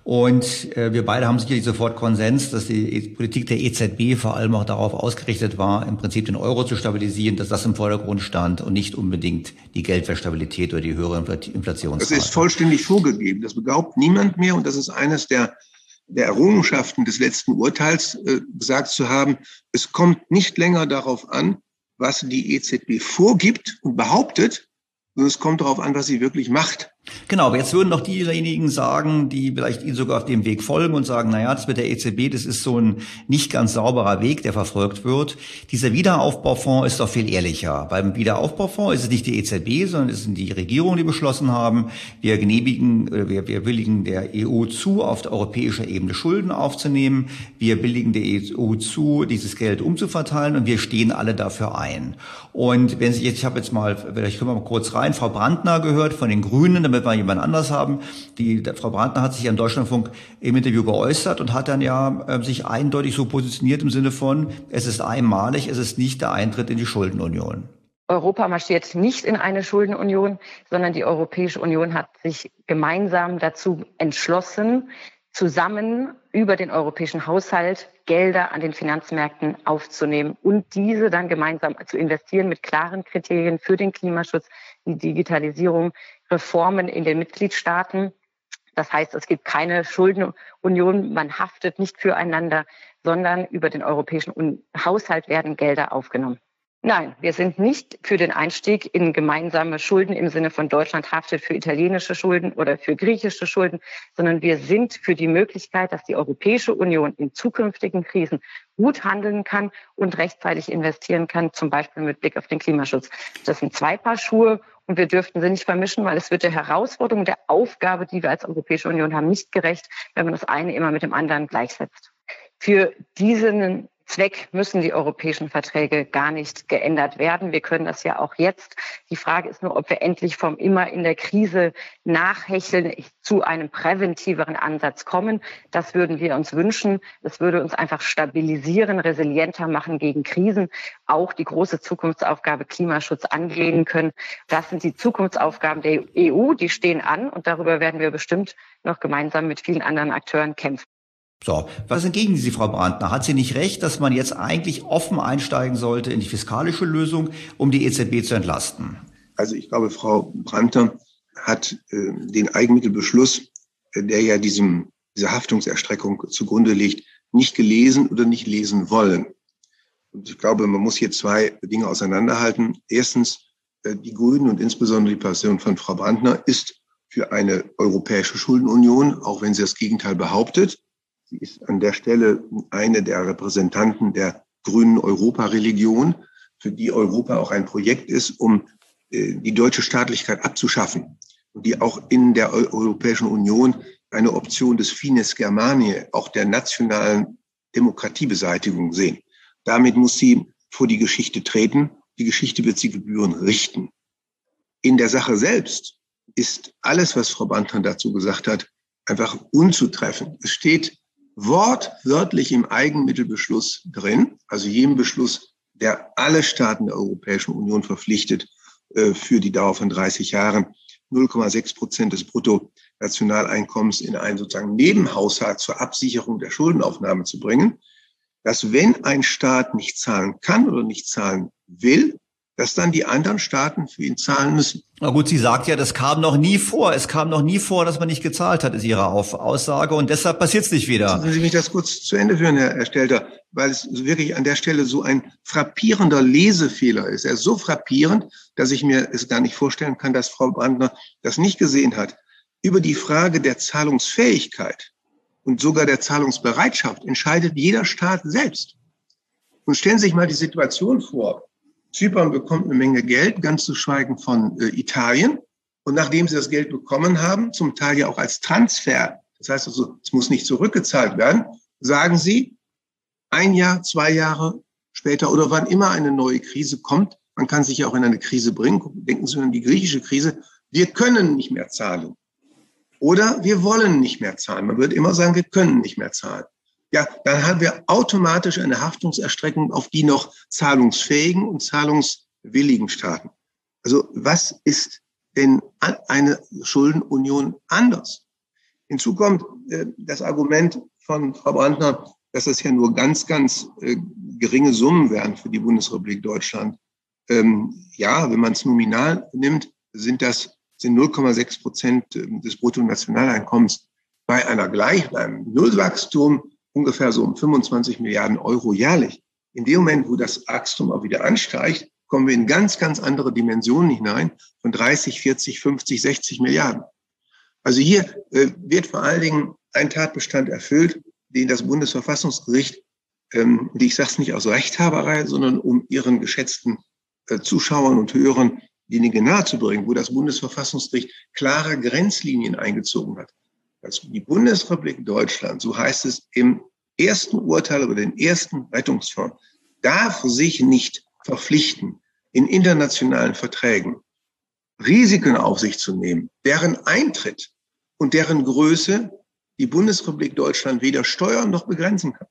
Und äh, wir beide haben sicherlich sofort Konsens, dass die Politik der E Z B vor allem auch darauf ausgerichtet war, im Prinzip den Euro zu stabilisieren, dass das im Vordergrund stand und nicht unbedingt die Geldwertstabilität oder die höhere Inflationsrate. Das ist vollständig vorgegeben. Das beglaubt niemand mehr. Und das ist eines der, der Errungenschaften des letzten Urteils, äh, gesagt zu haben, es kommt nicht länger darauf an, was die E Z B vorgibt und behauptet, sondern es kommt darauf an, was sie wirklich macht. Genau, aber jetzt würden doch diejenigen sagen, die vielleicht Ihnen sogar auf dem Weg folgen und sagen, naja, das mit der E Z B, das ist so ein nicht ganz sauberer Weg, der verfolgt wird. Dieser Wiederaufbaufonds ist doch viel ehrlicher. Beim Wiederaufbaufonds ist es nicht die E Z B, sondern es sind die Regierungen, die beschlossen haben, wir genehmigen, wir, wir billigen der E U zu, auf der europäischen Ebene Schulden aufzunehmen. Wir billigen der E U zu, dieses Geld umzuverteilen und wir stehen alle dafür ein. Und wenn Sie jetzt, ich habe jetzt mal, vielleicht können wir mal kurz rein, Frau Brandner gehört von den Grünen, damit wir jemand anders haben. Die der Frau Brandner hat sich ja im Deutschlandfunk im Interview geäußert und hat dann ja äh, sich eindeutig so positioniert im Sinne von, es ist einmalig, es ist nicht der Eintritt in die Schuldenunion. Europa marschiert nicht in eine Schuldenunion, sondern die Europäische Union hat sich gemeinsam dazu entschlossen, zusammen über den europäischen Haushalt Gelder an den Finanzmärkten aufzunehmen und diese dann gemeinsam zu investieren mit klaren Kriterien für den Klimaschutz, die Digitalisierung, Reformen in den Mitgliedstaaten. Das heißt, es gibt keine Schuldenunion, man haftet nicht füreinander, sondern über den europäischen Haushalt werden Gelder aufgenommen. Nein, wir sind nicht für den Einstieg in gemeinsame Schulden im Sinne von Deutschland haftet für italienische Schulden oder für griechische Schulden, sondern wir sind für die Möglichkeit, dass die Europäische Union in zukünftigen Krisen gut handeln kann und rechtzeitig investieren kann, zum Beispiel mit Blick auf den Klimaschutz. Das sind zwei Paar Schuhe und wir dürften sie nicht vermischen, weil es wird der Herausforderung, der Aufgabe, die wir als Europäische Union haben, nicht gerecht, wenn man das eine immer mit dem anderen gleichsetzt. Für diesen Zweck müssen die europäischen Verträge gar nicht geändert werden. Wir können das ja auch jetzt. Die Frage ist nur, ob wir endlich vom immer in der Krise nachhecheln zu einem präventiveren Ansatz kommen. Das würden wir uns wünschen. Das würde uns einfach stabilisieren, resilienter machen gegen Krisen, auch die große Zukunftsaufgabe Klimaschutz angehen können. Das sind die Zukunftsaufgaben der E U, die stehen an und darüber werden wir bestimmt noch gemeinsam mit vielen anderen Akteuren kämpfen. So, was entgegen Sie, Frau Brandner? Hat sie nicht recht, dass man jetzt eigentlich offen einsteigen sollte in die fiskalische Lösung, um die E Z B zu entlasten? Also ich glaube, Frau Brandner hat äh, den Eigenmittelbeschluss, äh, der ja diesem, dieser Haftungserstreckung zugrunde liegt, nicht gelesen oder nicht lesen wollen. Und ich glaube, man muss hier zwei Dinge auseinanderhalten. Erstens, äh, die Grünen und insbesondere die Person von Frau Brandner ist für eine europäische Schuldenunion, auch wenn sie das Gegenteil behauptet. Sie ist an der Stelle eine der Repräsentanten der grünen Europa-Religion, für die Europa auch ein Projekt ist, um äh, die deutsche Staatlichkeit abzuschaffen und die auch in der Europäischen Union eine Option des Fides Germaniae, auch der nationalen Demokratiebeseitigung sehen. Damit muss sie vor die Geschichte treten. Die Geschichte wird sie gebühren richten. In der Sache selbst ist alles, was Frau Brandner dazu gesagt hat, einfach unzutreffend. Es steht wortwörtlich im Eigenmittelbeschluss drin, also jedem Beschluss, der alle Staaten der Europäischen Union verpflichtet, äh, für die Dauer von dreißig Jahren null Komma sechs Prozent des Bruttonationaleinkommens in einen sozusagen Nebenhaushalt zur Absicherung der Schuldenaufnahme zu bringen, dass wenn ein Staat nicht zahlen kann oder nicht zahlen will, dass dann die anderen Staaten für ihn zahlen müssen. Na gut, sie sagt ja, das kam noch nie vor. Es kam noch nie vor, dass man nicht gezahlt hat, ist ihre Aussage. Und deshalb passiert es nicht wieder. Lassen Sie mich das kurz zu Ende führen, Herr Stelter, weil es wirklich an der Stelle so ein frappierender Lesefehler ist. Er ist so frappierend, dass ich mir es gar nicht vorstellen kann, dass Frau Brandner das nicht gesehen hat. Über die Frage der Zahlungsfähigkeit und sogar der Zahlungsbereitschaft entscheidet jeder Staat selbst. Und stellen Sie sich mal die Situation vor. Zypern bekommt eine Menge Geld, ganz zu schweigen von äh, Italien. Und nachdem sie das Geld bekommen haben, zum Teil ja auch als Transfer, das heißt also, es muss nicht zurückgezahlt werden, sagen sie, ein Jahr, zwei Jahre später oder wann immer eine neue Krise kommt, man kann sich ja auch in eine Krise bringen, denken Sie an die griechische Krise, wir können nicht mehr zahlen. Oder wir wollen nicht mehr zahlen. Man wird immer sagen, wir können nicht mehr zahlen. Ja, dann haben wir automatisch eine Haftungserstreckung auf die noch zahlungsfähigen und zahlungswilligen Staaten. Also was ist denn eine Schuldenunion anders? Hinzu kommt äh, das Argument von Frau Brandner, dass es ja nur ganz, ganz äh, geringe Summen wären für die Bundesrepublik Deutschland. Ähm, ja, wenn man es nominal nimmt, sind das sind null Komma sechs Prozent des Bruttonationaleinkommens bei einer gleichbleibenden Nullwachstum ungefähr so um fünfundzwanzig Milliarden Euro jährlich. In dem Moment, wo das Wachstum auch wieder ansteigt, kommen wir in ganz, ganz andere Dimensionen hinein von dreißig, vierzig, fünfzig, sechzig Milliarden. Also hier äh, wird vor allen Dingen ein Tatbestand erfüllt, den das Bundesverfassungsgericht, ähm, die ich sage es nicht aus Rechthaberei, sondern um ihren geschätzten äh, Zuschauern und Hörern die Dinge nahezubringen, wo das Bundesverfassungsgericht klare Grenzlinien eingezogen hat. Also die Bundesrepublik Deutschland, so heißt es im ersten Urteil über den ersten Rettungsfonds, darf sich nicht verpflichten, in internationalen Verträgen Risiken auf sich zu nehmen, deren Eintritt und deren Größe die Bundesrepublik Deutschland weder steuern noch begrenzen kann.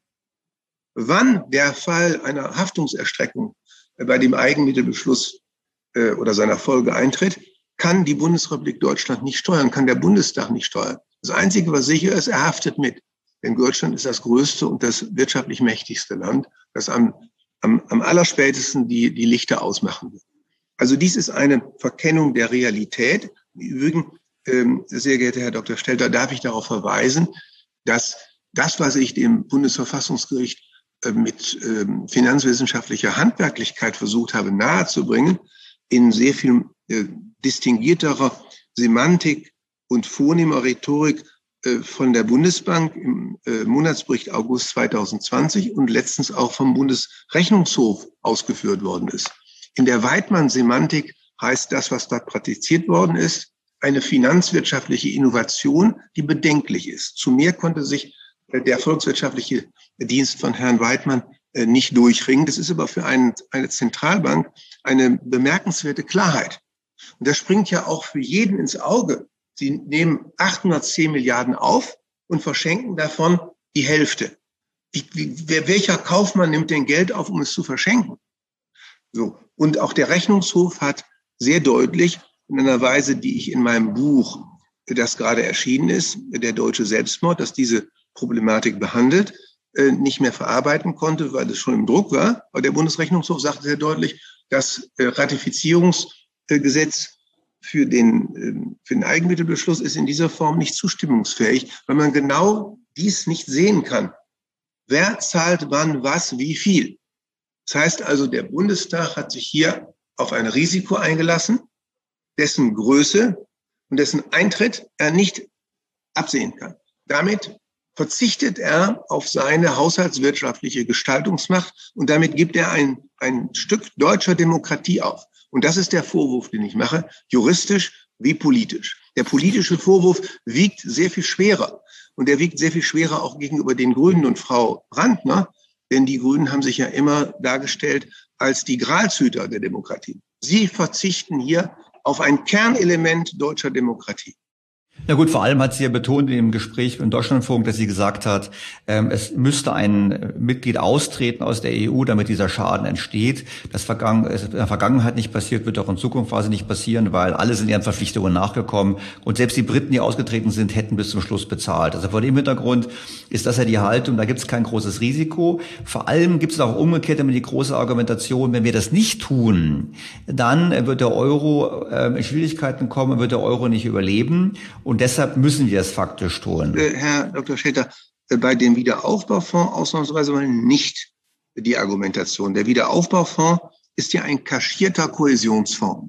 Wann der Fall einer Haftungserstreckung bei dem Eigenmittelbeschluss äh, oder seiner Folge eintritt, kann die Bundesrepublik Deutschland nicht steuern, kann der Bundestag nicht steuern. Das Einzige, was sicher ist, er haftet mit. Denn Deutschland ist das größte und das wirtschaftlich mächtigste Land, das am, am, am allerspätesten die, die Lichter ausmachen wird. Also dies ist eine Verkennung der Realität. Im Übrigen, ähm, sehr geehrter Herr Doktor Stelter, darf ich darauf verweisen, dass das, was ich dem Bundesverfassungsgericht äh, mit ähm, finanzwissenschaftlicher Handwerklichkeit versucht habe nahezubringen, in sehr viel äh, distinguierterer Semantik und vornehmer Rhetorik äh, von der Bundesbank im äh, Monatsbericht August zweitausendzwanzig und letztens auch vom Bundesrechnungshof ausgeführt worden ist. In der Weidmann-Semantik heißt das, was dort praktiziert worden ist, eine finanzwirtschaftliche Innovation, die bedenklich ist. Zu mehr konnte sich äh, der volkswirtschaftliche Dienst von Herrn Weidmann äh, nicht durchringen. Das ist aber für einen, eine Zentralbank eine bemerkenswerte Klarheit. Und das springt ja auch für jeden ins Auge. Sie nehmen achthundertzehn Milliarden auf und verschenken davon die Hälfte. Wie, wie, welcher Kaufmann nimmt denn Geld auf, um es zu verschenken? So. Und auch der Rechnungshof hat sehr deutlich in einer Weise, die ich in meinem Buch, das gerade erschienen ist, der deutsche Selbstmord, das diese Problematik behandelt, nicht mehr verarbeiten konnte, weil es schon im Druck war. Aber der Bundesrechnungshof sagte sehr deutlich, das Ratifizierungsgesetz für den, für den Eigenmittelbeschluss ist in dieser Form nicht zustimmungsfähig, weil man genau dies nicht sehen kann. Wer zahlt wann was, wie viel? Das heißt also, der Bundestag hat sich hier auf ein Risiko eingelassen, dessen Größe und dessen Eintritt er nicht absehen kann. Damit verzichtet er auf seine haushaltswirtschaftliche Gestaltungsmacht und damit gibt er ein, ein Stück deutscher Demokratie auf. Und das ist der Vorwurf, den ich mache, juristisch wie politisch. Der politische Vorwurf wiegt sehr viel schwerer und der wiegt sehr viel schwerer auch gegenüber den Grünen und Frau Brandner, denn die Grünen haben sich ja immer dargestellt als die Gralshüter der Demokratie. Sie verzichten hier auf ein Kernelement deutscher Demokratie. Na gut, vor allem hat sie ja betont in dem Gespräch im Deutschlandfunk, dass sie gesagt hat, ähm, es müsste ein Mitglied austreten aus der E U, damit dieser Schaden entsteht. Das vergangen, ist in der Vergangenheit nicht passiert, wird auch in Zukunft quasi nicht passieren, weil alle sind ihren Verpflichtungen nachgekommen und selbst die Briten, die ausgetreten sind, hätten bis zum Schluss bezahlt. Also vor dem Hintergrund ist das ja die Haltung, da gibt es kein großes Risiko. Vor allem gibt es auch umgekehrt immer die große Argumentation, wenn wir das nicht tun, dann wird der Euro ähm, in Schwierigkeiten kommen, wird der Euro nicht überleben. Und deshalb müssen wir es faktisch tun. Herr Doktor Schäfer, bei dem Wiederaufbaufonds ausnahmsweise mal nicht die Argumentation. Der Wiederaufbaufonds ist ja ein kaschierter Kohäsionsfonds.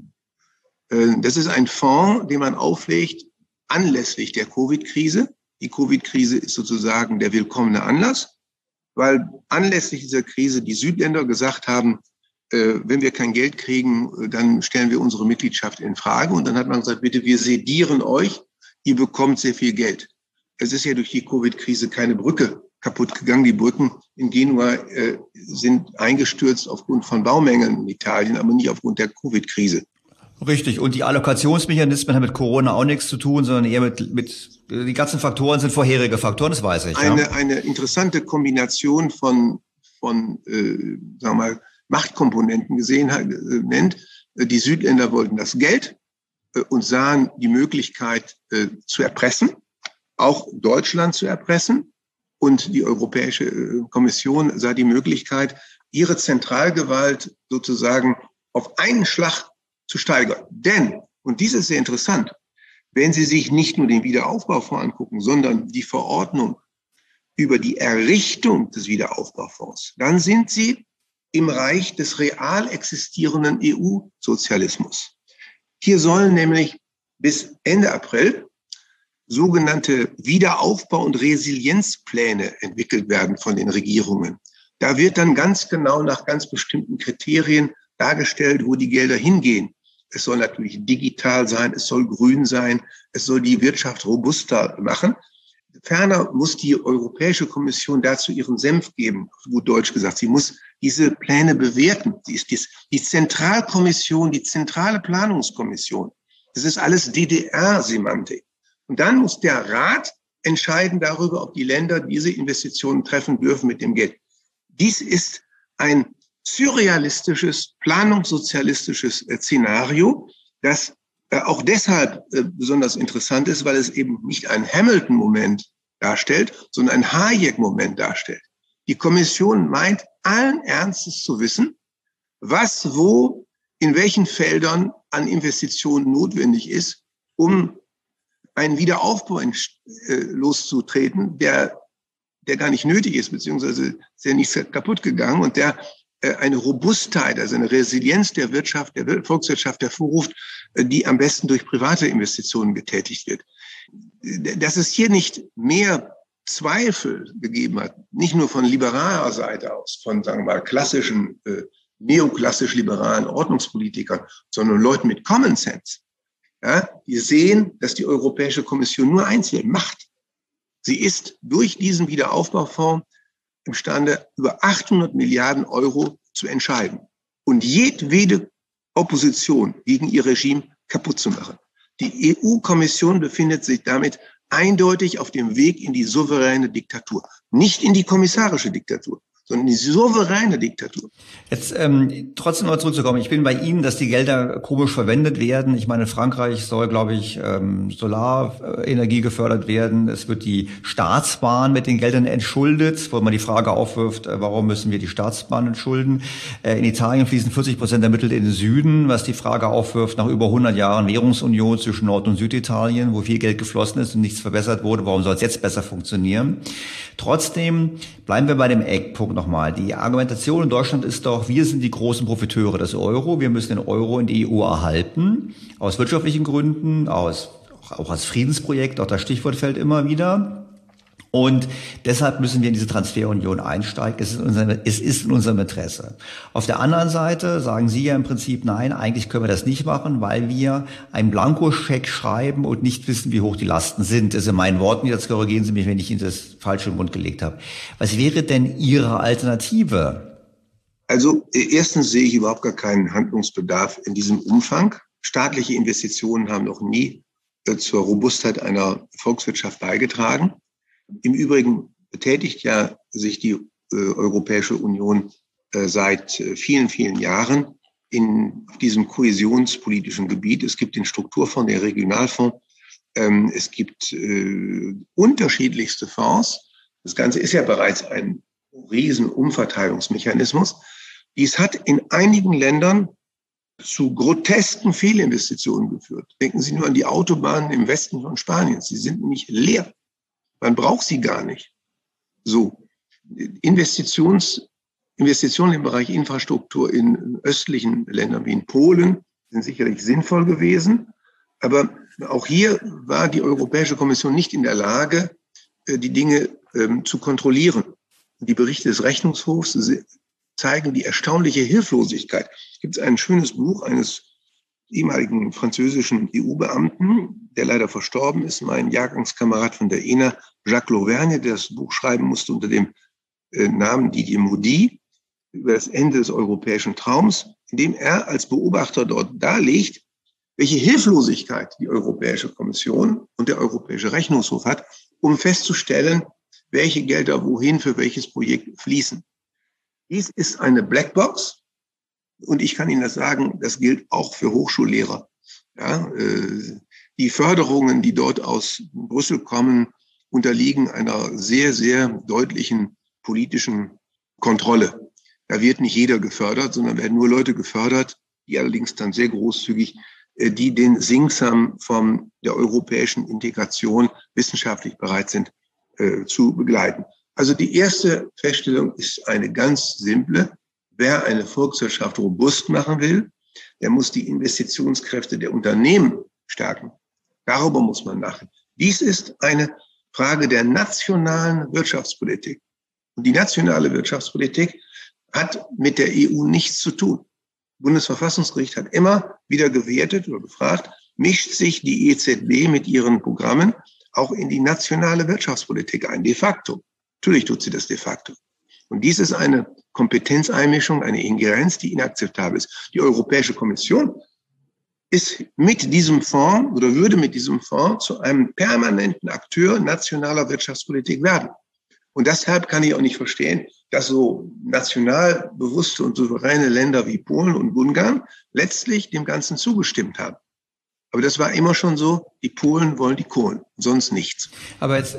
Das ist ein Fonds, den man auflegt anlässlich der Covid-Krise. Die Covid-Krise ist sozusagen der willkommene Anlass, weil anlässlich dieser Krise die Südländer gesagt haben, wenn wir kein Geld kriegen, dann stellen wir unsere Mitgliedschaft in Frage. Und dann hat man gesagt, bitte, wir sedieren euch. Ihr bekommt sehr viel Geld. Es ist ja durch die Covid-Krise keine Brücke kaputt gegangen. Die Brücken in Genua äh, sind eingestürzt aufgrund von Baumängeln in Italien, aber nicht aufgrund der Covid-Krise. Richtig. Und die Allokationsmechanismen haben mit Corona auch nichts zu tun, sondern eher mit, mit die ganzen Faktoren sind vorherige Faktoren, das weiß ich. Eine, ja. eine interessante Kombination von, von äh, sagen wir mal, Machtkomponenten gesehen hat, äh, nennt. Die Südländer wollten das Geld und sahen die Möglichkeit äh, zu erpressen, auch Deutschland zu erpressen. Und die Europäische äh, Kommission sah die Möglichkeit, ihre Zentralgewalt sozusagen auf einen Schlag zu steigern. Denn, und dies ist sehr interessant, wenn Sie sich nicht nur den Wiederaufbaufonds angucken, sondern die Verordnung über die Errichtung des Wiederaufbaufonds, dann sind Sie im Reich des real existierenden E U-Sozialismus. Hier sollen nämlich bis Ende April sogenannte Wiederaufbau- und Resilienzpläne entwickelt werden von den Regierungen. Da wird dann ganz genau nach ganz bestimmten Kriterien dargestellt, wo die Gelder hingehen. Es soll natürlich digital sein, es soll grün sein, es soll die Wirtschaft robuster machen. Ferner muss die Europäische Kommission dazu ihren Senf geben, gut deutsch gesagt. Sie muss diese Pläne bewerten. Sie ist die Zentralkommission, die zentrale Planungskommission. Das ist alles D D R-Semantik. Und dann muss der Rat entscheiden darüber, ob die Länder diese Investitionen treffen dürfen mit dem Geld. Dies ist ein surrealistisches, planungssozialistisches Szenario, das auch deshalb besonders interessant ist, weil es eben nicht ein Hamilton-Moment darstellt, sondern ein Hayek-Moment darstellt. Die Kommission meint allen Ernstes zu wissen, was wo in welchen Feldern an Investitionen notwendig ist, um einen Wiederaufbau loszutreten, der, der gar nicht nötig ist, beziehungsweise ist ja nicht kaputt gegangen und der eine Robustheit, also eine Resilienz der Wirtschaft, der Volkswirtschaft hervorruft, die am besten durch private Investitionen getätigt wird. Dass es hier nicht mehr Zweifel gegeben hat, nicht nur von liberaler Seite aus, von, sagen wir mal, klassischen, äh, neoklassisch-liberalen Ordnungspolitikern, sondern Leuten mit Common Sense. Ja, die sehen, dass die Europäische Kommission nur eins will, Macht. Sie ist durch diesen Wiederaufbaufonds imstande, über achthundert Milliarden Euro zu entscheiden und jedwede Opposition gegen ihr Regime kaputt zu machen. Die E U-Kommission befindet sich damit eindeutig auf dem Weg in die souveräne Diktatur, nicht in die kommissarische Diktatur, sondern die souveräne Diktatur. Jetzt ähm, trotzdem noch zurückzukommen. Ich bin bei Ihnen, dass die Gelder komisch verwendet werden. Ich meine, in Frankreich soll, glaube ich, ähm, Solarenergie gefördert werden. Es wird die Staatsbahn mit den Geldern entschuldet, wo man die Frage aufwirft, äh, warum müssen wir die Staatsbahn entschulden? Äh, in Italien fließen vierzig Prozent der Mittel in den Süden, was die Frage aufwirft, nach über hundert Jahren Währungsunion zwischen Nord- und Süditalien, wo viel Geld geflossen ist und nichts verbessert wurde. Warum soll es jetzt besser funktionieren? Trotzdem bleiben wir bei dem Eckpunkt nochmal. Die Argumentation in Deutschland ist doch, wir sind die großen Profiteure des Euro. Wir müssen den Euro in die E U erhalten. Aus wirtschaftlichen Gründen, aus, auch als Friedensprojekt, auch das Stichwort fällt immer wieder. Und deshalb müssen wir in diese Transferunion einsteigen. Es ist, in unserem, es ist in unserem Interesse. Auf der anderen Seite sagen Sie ja im Prinzip, nein, eigentlich können wir das nicht machen, weil wir einen Blankoscheck schreiben und nicht wissen, wie hoch die Lasten sind. Das sind meine Worte, jetzt korrigieren Sie mich, wenn ich Ihnen das falsch in den Mund gelegt habe. Was wäre denn Ihre Alternative? Also erstens sehe ich überhaupt gar keinen Handlungsbedarf in diesem Umfang. Staatliche Investitionen haben noch nie äh, zur Robustheit einer Volkswirtschaft beigetragen. Im Übrigen betätigt ja sich die äh, Europäische Union äh, seit äh, vielen, vielen Jahren in diesem kohäsionspolitischen Gebiet. Es gibt den Strukturfonds, den Regionalfonds. Ähm, es gibt äh, unterschiedlichste Fonds. Das Ganze ist ja bereits ein riesen Umverteilungsmechanismus. Dies hat in einigen Ländern zu grotesken Fehlinvestitionen geführt. Denken Sie nur an die Autobahnen im Westen von Spanien. Sie sind nämlich leer. Man braucht sie gar nicht. So, Investitions, Investitionen im Bereich Infrastruktur in östlichen Ländern wie in Polen sind sicherlich sinnvoll gewesen. Aber auch hier war die Europäische Kommission nicht in der Lage, die Dinge ähm, zu kontrollieren. Die Berichte des Rechnungshofs zeigen die erstaunliche Hilflosigkeit. Es gibt ein schönes Buch eines ehemaligen französischen E U-Beamten, der leider verstorben ist, mein Jahrgangskamerad von der E N A, Jacques Lauvergne, der das Buch schreiben musste unter dem äh, Namen Didier Maudy, über das Ende des europäischen Traums, in dem er als Beobachter dort darlegt, welche Hilflosigkeit die Europäische Kommission und der Europäische Rechnungshof hat, um festzustellen, welche Gelder wohin für welches Projekt fließen. Dies ist eine Blackbox. Und ich kann Ihnen das sagen, das gilt auch für Hochschullehrer. Ja, äh, die Förderungen, die dort aus Brüssel kommen, unterliegen einer sehr, sehr deutlichen politischen Kontrolle. Da wird nicht jeder gefördert, sondern werden nur Leute gefördert, die allerdings dann sehr großzügig, äh, die den Singsam von der europäischen Integration wissenschaftlich bereit sind äh, zu begleiten. Also die erste Feststellung ist eine ganz simple. Wer eine Volkswirtschaft robust machen will, der muss die Investitionskräfte der Unternehmen stärken. Darüber muss man nachdenken. Dies ist eine Frage der nationalen Wirtschaftspolitik. Und die nationale Wirtschaftspolitik hat mit der E U nichts zu tun. Das Bundesverfassungsgericht hat immer wieder gewertet oder gefragt, mischt sich die E Z B mit ihren Programmen auch in die nationale Wirtschaftspolitik ein, de facto. Natürlich tut sie das de facto. Und dies ist eine Kompetenzeinmischung, eine Ingerenz, die inakzeptabel ist. Die Europäische Kommission ist mit diesem Fonds oder würde mit diesem Fonds zu einem permanenten Akteur nationaler Wirtschaftspolitik werden. Und deshalb kann ich auch nicht verstehen, dass so national bewusste und souveräne Länder wie Polen und Ungarn letztlich dem Ganzen zugestimmt haben. Aber das war immer schon so, die Polen wollen die Kohlen, sonst nichts. Aber jetzt...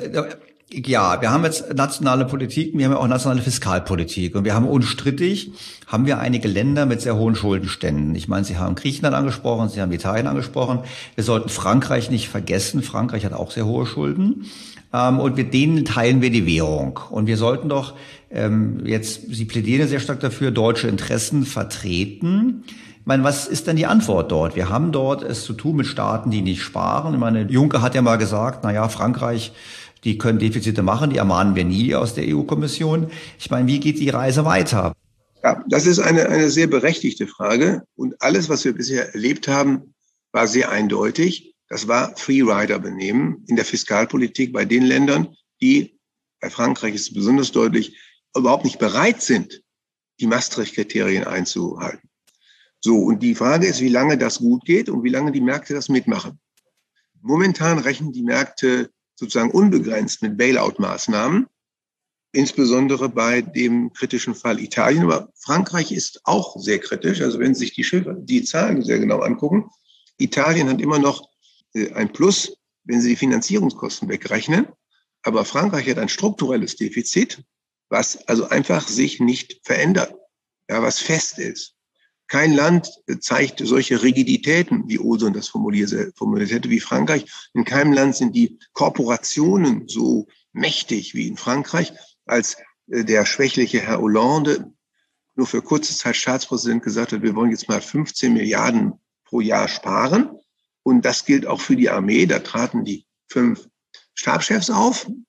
Ja, wir haben jetzt nationale Politik, wir haben ja auch nationale Fiskalpolitik und wir haben unstrittig, haben wir einige Länder mit sehr hohen Schuldenständen. Ich meine, Sie haben Griechenland angesprochen, Sie haben Italien angesprochen. Wir sollten Frankreich nicht vergessen. Frankreich hat auch sehr hohe Schulden. Und mit denen teilen wir die Währung. Und wir sollten doch ähm, jetzt, Sie plädieren sehr stark dafür, deutsche Interessen vertreten. Ich meine, was ist denn die Antwort dort? Wir haben dort es zu tun mit Staaten, die nicht sparen. Ich meine, Juncker hat ja mal gesagt, na ja, Frankreich, die können Defizite machen, die ermahnen wir nie aus der E U-Kommission. Ich meine, wie geht die Reise weiter? Ja, das ist eine, eine sehr berechtigte Frage. Und alles, was wir bisher erlebt haben, war sehr eindeutig. Das war Freerider-Benehmen in der Fiskalpolitik bei den Ländern, die, bei Frankreich ist es besonders deutlich, überhaupt nicht bereit sind, die Maastricht-Kriterien einzuhalten. So, und die Frage ist, wie lange das gut geht und wie lange die Märkte das mitmachen. Momentan rechnen die Märkte sozusagen unbegrenzt mit Bailout-Maßnahmen, insbesondere bei dem kritischen Fall Italien. Aber Frankreich ist auch sehr kritisch. Also wenn Sie sich die, Schiffe, die Zahlen sehr genau angucken, Italien hat immer noch ein Plus, wenn Sie die Finanzierungskosten wegrechnen. Aber Frankreich hat ein strukturelles Defizit, was also einfach sich nicht verändert, ja, was fest ist. Kein Land zeigt solche Rigiditäten, wie Olson das formuliert hätte, wie Frankreich. In keinem Land sind die Korporationen so mächtig wie in Frankreich, als der schwächliche Herr Hollande nur für kurze Zeit Staatspräsident gesagt hat, wir wollen jetzt mal fünfzehn Milliarden pro Jahr sparen. Und das gilt auch für die Armee. Da traten die fünf Stabschefs auf,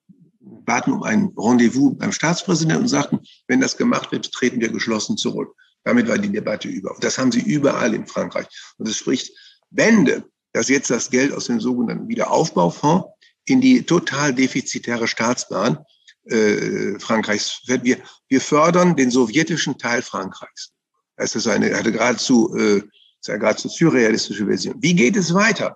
baten um ein Rendezvous beim Staatspräsidenten und sagten, wenn das gemacht wird, treten wir geschlossen zurück. Damit war die Debatte über. Und das haben sie überall in Frankreich. Und es spricht Bände, dass jetzt das Geld aus dem sogenannten Wiederaufbaufonds in die total defizitäre Staatsbahn äh, Frankreichs fährt. Wir, wir fördern den sowjetischen Teil Frankreichs. Das ist eine, hatte geradezu, äh, ist eine geradezu surrealistische Version. Wie geht es weiter?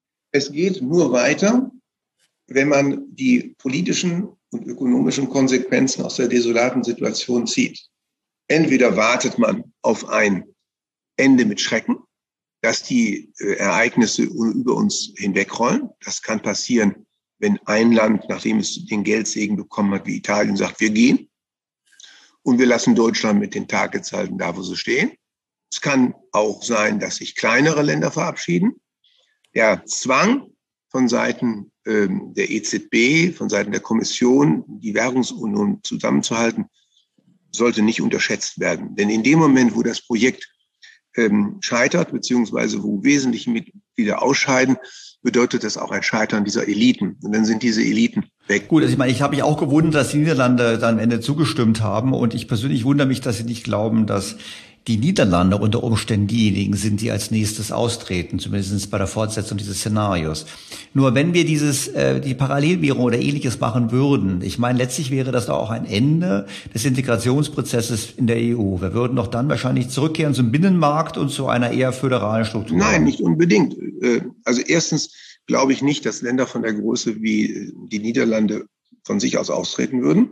Es geht nur weiter, wenn man die politischen und ökonomischen Konsequenzen aus der desolaten Situation zieht. Entweder wartet man auf ein Ende mit Schrecken, dass die äh, Ereignisse über uns hinwegrollen. Das kann passieren, wenn ein Land, nachdem es den Geldsegen bekommen hat, wie Italien, sagt, wir gehen. Und wir lassen Deutschland mit den Targets halten, da wo sie stehen. Es kann auch sein, dass sich kleinere Länder verabschieden. Der Zwang von Seiten ähm, der E Z B, von Seiten der Kommission, die Währungsunion zusammenzuhalten, sollte nicht unterschätzt werden. Denn in dem Moment, wo das Projekt ähm, scheitert, beziehungsweise wo wesentliche Mitglieder ausscheiden, bedeutet das auch ein Scheitern dieser Eliten. Und dann sind diese Eliten weg. Gut, also ich meine, ich habe mich auch gewundert, dass die Niederlande dann am Ende zugestimmt haben. Und ich persönlich wundere mich, dass sie nicht glauben, dass die Niederlande unter Umständen diejenigen sind, die als nächstes austreten, zumindest bei der Fortsetzung dieses Szenarios. Nur wenn wir dieses äh, die Parallelwährung oder Ähnliches machen würden, ich meine, letztlich wäre das auch ein Ende des Integrationsprozesses in der E U. Wir würden doch dann wahrscheinlich zurückkehren zum Binnenmarkt und zu einer eher föderalen Struktur. Nein, nicht unbedingt. Also erstens glaube ich nicht, dass Länder von der Größe wie die Niederlande von sich aus austreten würden.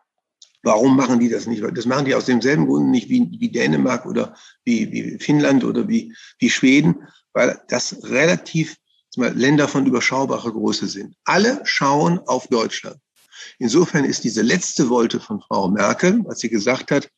Warum machen die das nicht? Das machen die aus demselben Grund nicht wie, wie Dänemark oder wie, wie Finnland oder wie, wie Schweden, weil das relativ mal, Länder von überschaubarer Größe sind. Alle schauen auf Deutschland. Insofern ist diese letzte Wolte von Frau Merkel, als sie gesagt hat,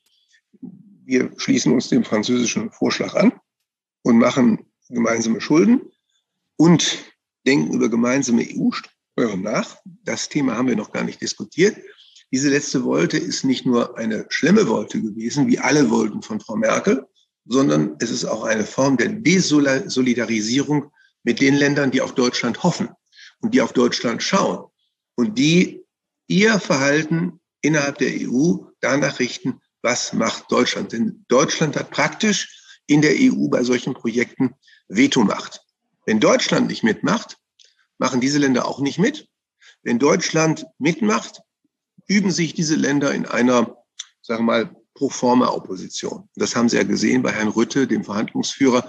wir schließen uns dem französischen Vorschlag an und machen gemeinsame Schulden und denken über gemeinsame E U-Steuern nach. Das Thema haben wir noch gar nicht diskutiert. Diese letzte Wolte ist nicht nur eine schlimme Wolte gewesen, wie alle Wolten von Frau Merkel, sondern es ist auch eine Form der Desolidarisierung mit den Ländern, die auf Deutschland hoffen und die auf Deutschland schauen und die ihr Verhalten innerhalb der E U danach richten, was macht Deutschland. Denn Deutschland hat praktisch in der E U bei solchen Projekten Vetomacht. Wenn Deutschland nicht mitmacht, machen diese Länder auch nicht mit. Wenn Deutschland mitmacht, üben sich diese Länder in einer, sagen wir mal, Proforma-Opposition. Das haben Sie ja gesehen bei Herrn Rutte, dem Verhandlungsführer.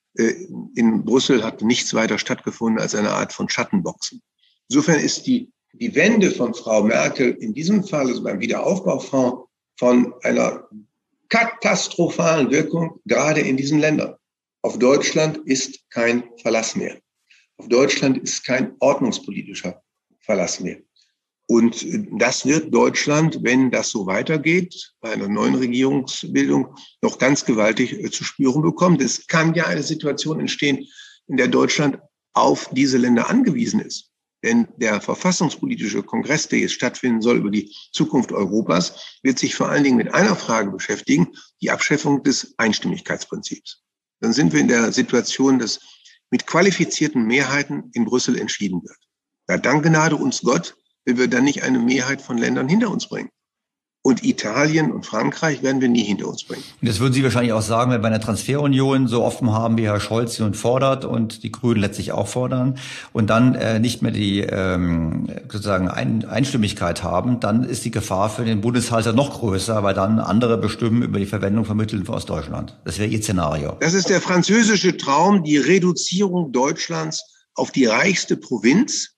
In Brüssel hat nichts weiter stattgefunden als eine Art von Schattenboxen. Insofern ist die, die Wende von Frau Merkel in diesem Fall, also beim Wiederaufbaufonds, von einer katastrophalen Wirkung, gerade in diesen Ländern. Auf Deutschland ist kein Verlass mehr. Auf Deutschland ist kein ordnungspolitischer Verlass mehr. Und das wird Deutschland, wenn das so weitergeht, bei einer neuen Regierungsbildung noch ganz gewaltig zu spüren bekommen. Es kann ja eine Situation entstehen, in der Deutschland auf diese Länder angewiesen ist. Denn der verfassungspolitische Kongress, der jetzt stattfinden soll über die Zukunft Europas, wird sich vor allen Dingen mit einer Frage beschäftigen, die Abschaffung des Einstimmigkeitsprinzips. Dann sind wir in der Situation, dass mit qualifizierten Mehrheiten in Brüssel entschieden wird. Na, dann gnade uns Gott, wenn wir dann nicht eine Mehrheit von Ländern hinter uns bringen. Und Italien und Frankreich werden wir nie hinter uns bringen. Und das würden Sie wahrscheinlich auch sagen, wenn wir eine Transferunion so offen haben, wie Herr Scholz sie nun fordert und die Grünen letztlich auch fordern und dann äh, nicht mehr die ähm, sozusagen Ein- Einstimmigkeit haben, dann ist die Gefahr für den Bundeshalter noch größer, weil dann andere bestimmen über die Verwendung von Mitteln aus Deutschland. Das wäre Ihr Szenario. Das ist der französische Traum, die Reduzierung Deutschlands auf die reichste Provinz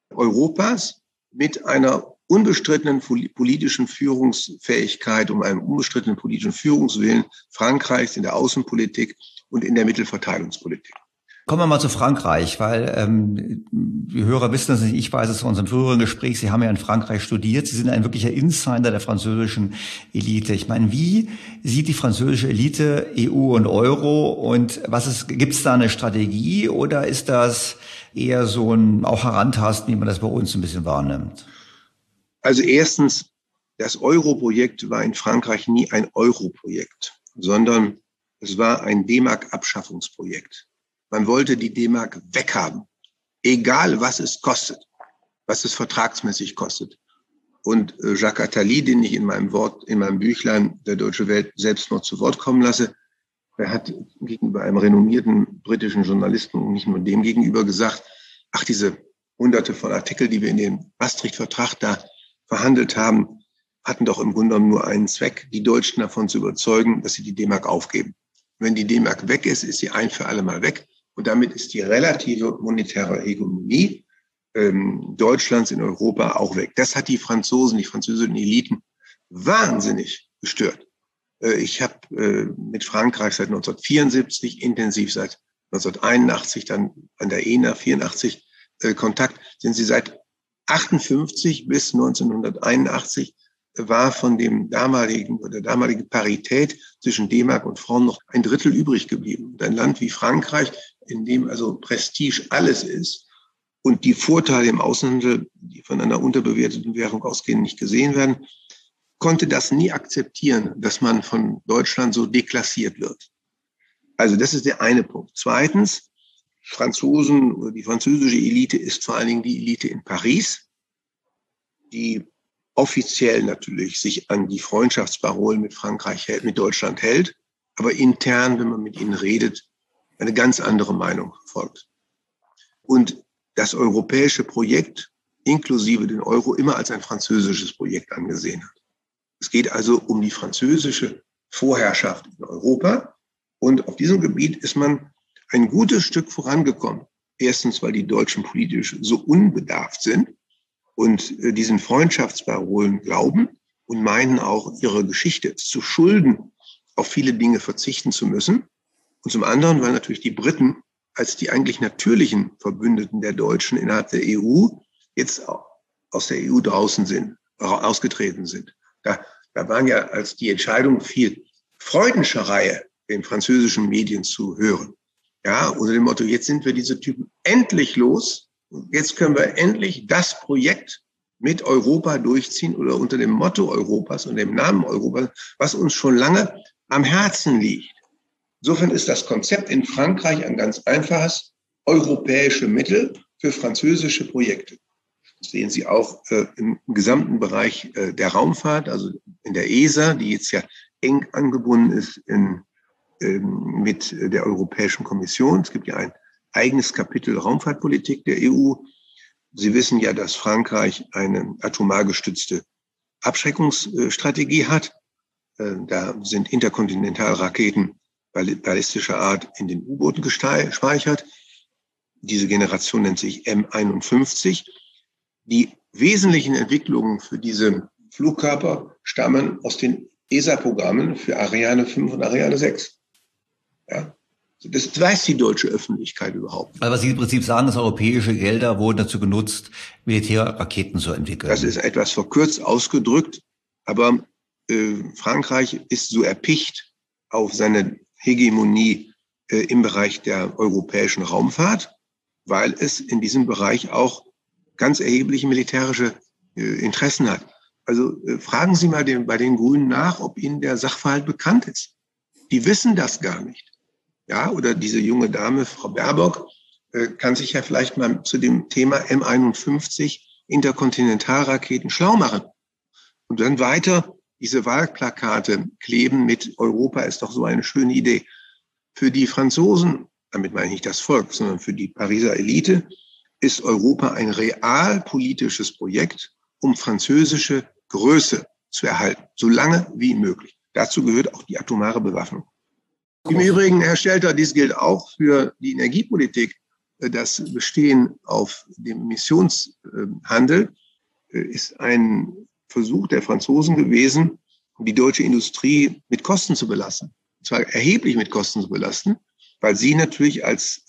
Europas mit einer unbestrittenen politischen Führungsfähigkeit, um einen unbestrittenen politischen Führungswillen Frankreichs in der Außenpolitik und in der Mittelverteilungspolitik. Kommen wir mal zu Frankreich, weil ähm, die Hörer wissen das nicht, ich weiß es von unserem früheren Gespräch, Sie haben ja in Frankreich studiert, Sie sind ein wirklicher Insider der französischen Elite. Ich meine, wie sieht die französische Elite E U und Euro und was ist, gibt es da eine Strategie oder ist das eher so ein auch Herantasten, wie man das bei uns ein bisschen wahrnimmt? Also erstens, das Euro-Projekt war in Frankreich nie ein Euro-Projekt, sondern es war ein D-Mark-Abschaffungsprojekt. Man wollte die D-Mark weghaben, egal was es kostet, was es vertragsmäßig kostet. Und Jacques Attali, den ich in meinem Wort, in meinem Büchlein Der Deutsche Welt selbst noch zu Wort kommen lasse, er hat gegenüber einem renommierten britischen Journalisten und nicht nur dem gegenüber gesagt, ach, diese hunderte von Artikeln, die wir in dem Maastricht-Vertrag da verhandelt haben, hatten doch im Grunde genommen nur einen Zweck, die Deutschen davon zu überzeugen, dass sie die D-Mark aufgeben. Wenn die D-Mark weg ist, ist sie ein für alle Mal weg. Und damit ist die relative monetäre Hegemonie ähm, Deutschlands in Europa auch weg. Das hat die Franzosen, die französischen Eliten wahnsinnig gestört. Äh, ich habe äh, mit Frankreich seit neunzehnhundertvierundsiebzig, intensiv seit neunzehnhunderteinundachtzig, dann an der E N A vierundachtzig äh, Kontakt, sind sie seit achtundfünfzig bis neunzehnhunderteinundachtzig war von dem damaligen oder der damaligen Parität zwischen D-Mark und Franc noch ein Drittel übrig geblieben. Und ein Land wie Frankreich, in dem also Prestige alles ist und die Vorteile im Außenhandel, die von einer unterbewerteten Währung ausgehen, nicht gesehen werden, konnte das nie akzeptieren, dass man von Deutschland so deklassiert wird. Also das ist der eine Punkt. Zweitens, Franzosen oder die französische Elite ist vor allen Dingen die Elite in Paris, die offiziell natürlich sich an die Freundschaftsparolen mit Frankreich hält, mit Deutschland hält, aber intern, wenn man mit ihnen redet, eine ganz andere Meinung folgt. Und das europäische Projekt inklusive den Euro immer als ein französisches Projekt angesehen hat. Es geht also um die französische Vorherrschaft in Europa. Und auf diesem Gebiet ist man ein gutes Stück vorangekommen. Erstens, weil die Deutschen politisch so unbedarft sind und diesen Freundschaftsparolen glauben und meinen auch, ihre Geschichte zu schulden, auf viele Dinge verzichten zu müssen. Und zum anderen, weil natürlich die Briten als die eigentlich natürlichen Verbündeten der Deutschen innerhalb der E U jetzt aus der E U draußen sind, ausgetreten sind. Da, da waren ja, als die Entscheidung fiel, Freudenschreie in französischen Medien zu hören. Ja, unter dem Motto, jetzt sind wir diese Typen endlich los. Jetzt können wir endlich das Projekt mit Europa durchziehen oder unter dem Motto Europas und dem Namen Europas, was uns schon lange am Herzen liegt. Insofern ist das Konzept in Frankreich ein ganz einfaches, europäische Mittel für französische Projekte. Das sehen Sie auch äh, im gesamten Bereich äh, der Raumfahrt, also in der E S A, die jetzt ja eng angebunden ist in, äh, mit der Europäischen Kommission. Es gibt ja ein eigenes Kapitel Raumfahrtpolitik der E U. Sie wissen ja, dass Frankreich eine atomar gestützte Abschreckungsstrategie hat. Äh, da sind Interkontinentalraketen ballistischer Art in den U-Booten gespeichert. Diese Generation nennt sich M einundfünfzig. Die wesentlichen Entwicklungen für diese Flugkörper stammen aus den E S A-Programmen für Ariane fünf und Ariane sechs. Ja. Das weiß die deutsche Öffentlichkeit überhaupt. Also was Sie im Prinzip sagen, ist, europäische Gelder wurden dazu genutzt, Militärraketen zu entwickeln. Das ist etwas verkürzt ausgedrückt, aber äh, Frankreich ist so erpicht auf seine Hegemonie äh, im Bereich der europäischen Raumfahrt, weil es in diesem Bereich auch ganz erhebliche militärische äh, Interessen hat. Also äh, fragen Sie mal den, bei den Grünen nach, ob Ihnen der Sachverhalt bekannt ist. Die wissen das gar nicht. Ja, oder diese junge Dame, Frau Baerbock, äh, kann sich ja vielleicht mal zu dem Thema M einundfünfzig Interkontinentalraketen schlau machen. Und dann weiter diese Wahlplakate kleben mit Europa ist doch so eine schöne Idee. Für die Franzosen, damit meine ich nicht das Volk, sondern für die Pariser Elite, ist Europa ein realpolitisches Projekt, um französische Größe zu erhalten, so lange wie möglich. Dazu gehört auch die atomare Bewaffnung. Im Übrigen, Herr Stelter, dies gilt auch für die Energiepolitik. Das Bestehen auf dem Emissionshandel ist ein Versuch der Franzosen gewesen, die deutsche Industrie mit Kosten zu belasten. Und zwar erheblich mit Kosten zu belasten, weil sie natürlich als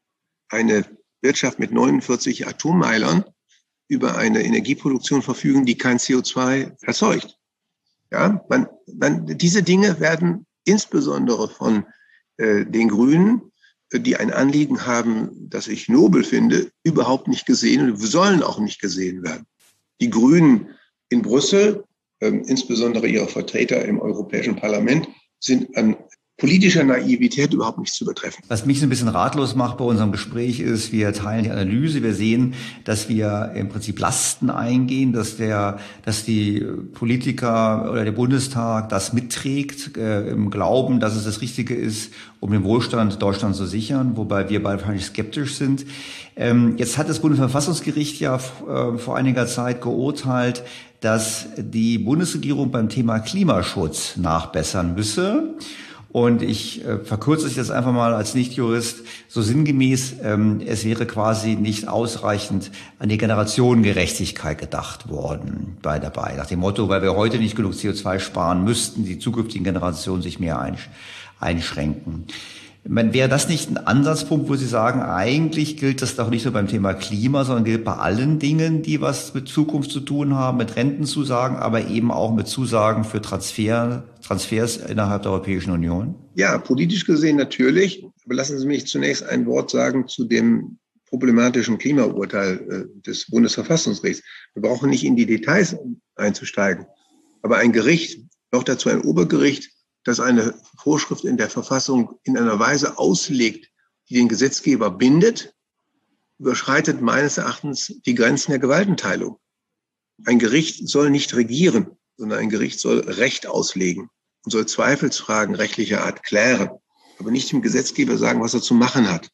eine Wirtschaft mit neunundvierzig Atommeilern über eine Energieproduktion verfügen, die kein C O zwei erzeugt. Ja, man, man, diese Dinge werden insbesondere von äh, den Grünen, die ein Anliegen haben, das ich nobel finde, überhaupt nicht gesehen und sollen auch nicht gesehen werden. Die Grünen in Brüssel, äh, insbesondere ihre Vertreter im Europäischen Parlament, sind an politischer Naivität überhaupt nicht zu übertreffen. Was mich so ein bisschen ratlos macht bei unserem Gespräch ist, wir teilen die Analyse, wir sehen, dass wir im Prinzip Lasten eingehen, dass der, dass die Politiker oder der Bundestag das mitträgt, äh, im Glauben, dass es das Richtige ist, um den Wohlstand Deutschlands zu sichern, wobei wir beide wahrscheinlich skeptisch sind. Ähm, jetzt hat das Bundesverfassungsgericht ja äh, vor einiger Zeit geurteilt, dass die Bundesregierung beim Thema Klimaschutz nachbessern müsse. Und ich äh, verkürze es jetzt einfach mal als Nichtjurist so sinngemäß, ähm, es wäre quasi nicht ausreichend an die Generationengerechtigkeit gedacht worden bei dabei. Nach dem Motto, weil wir heute nicht genug C O zwei sparen, müssten die zukünftigen Generationen sich mehr einsch- einschränken. Man, wäre das nicht ein Ansatzpunkt, wo Sie sagen, eigentlich gilt das doch nicht nur beim Thema Klima, sondern gilt bei allen Dingen, die was mit Zukunft zu tun haben, mit Rentenzusagen, aber eben auch mit Zusagen für Transfer, Transfers innerhalb der Europäischen Union? Ja, politisch gesehen natürlich. Aber lassen Sie mich zunächst ein Wort sagen zu dem problematischen Klimaurteil äh, des Bundesverfassungsgerichts. Wir brauchen nicht in die Details einzusteigen. Aber ein Gericht, noch dazu ein Obergericht, das eine Vorschrift in der Verfassung in einer Weise auslegt, die den Gesetzgeber bindet, überschreitet meines Erachtens die Grenzen der Gewaltenteilung. Ein Gericht soll nicht regieren, sondern ein Gericht soll Recht auslegen und soll Zweifelsfragen rechtlicher Art klären, aber nicht dem Gesetzgeber sagen, was er zu machen hat.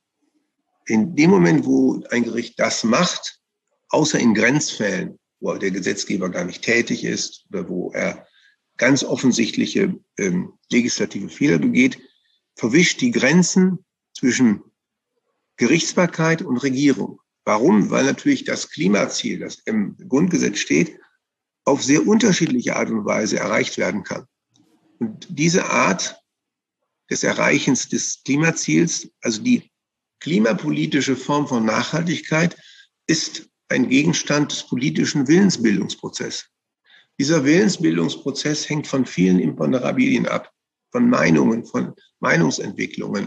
In dem Moment, wo ein Gericht das macht, außer in Grenzfällen, wo der Gesetzgeber gar nicht tätig ist oder wo er ganz offensichtliche ähm, legislative Fehler begeht, verwischt die Grenzen zwischen Gerichtsbarkeit und Regierung. Warum? Weil natürlich das Klimaziel, das im Grundgesetz steht, auf sehr unterschiedliche Art und Weise erreicht werden kann. Und diese Art des Erreichens des Klimaziels, also die klimapolitische Form von Nachhaltigkeit, ist ein Gegenstand des politischen Willensbildungsprozesses. Dieser Willensbildungsprozess hängt von vielen Imponderabilien ab, von Meinungen, von Meinungsentwicklungen.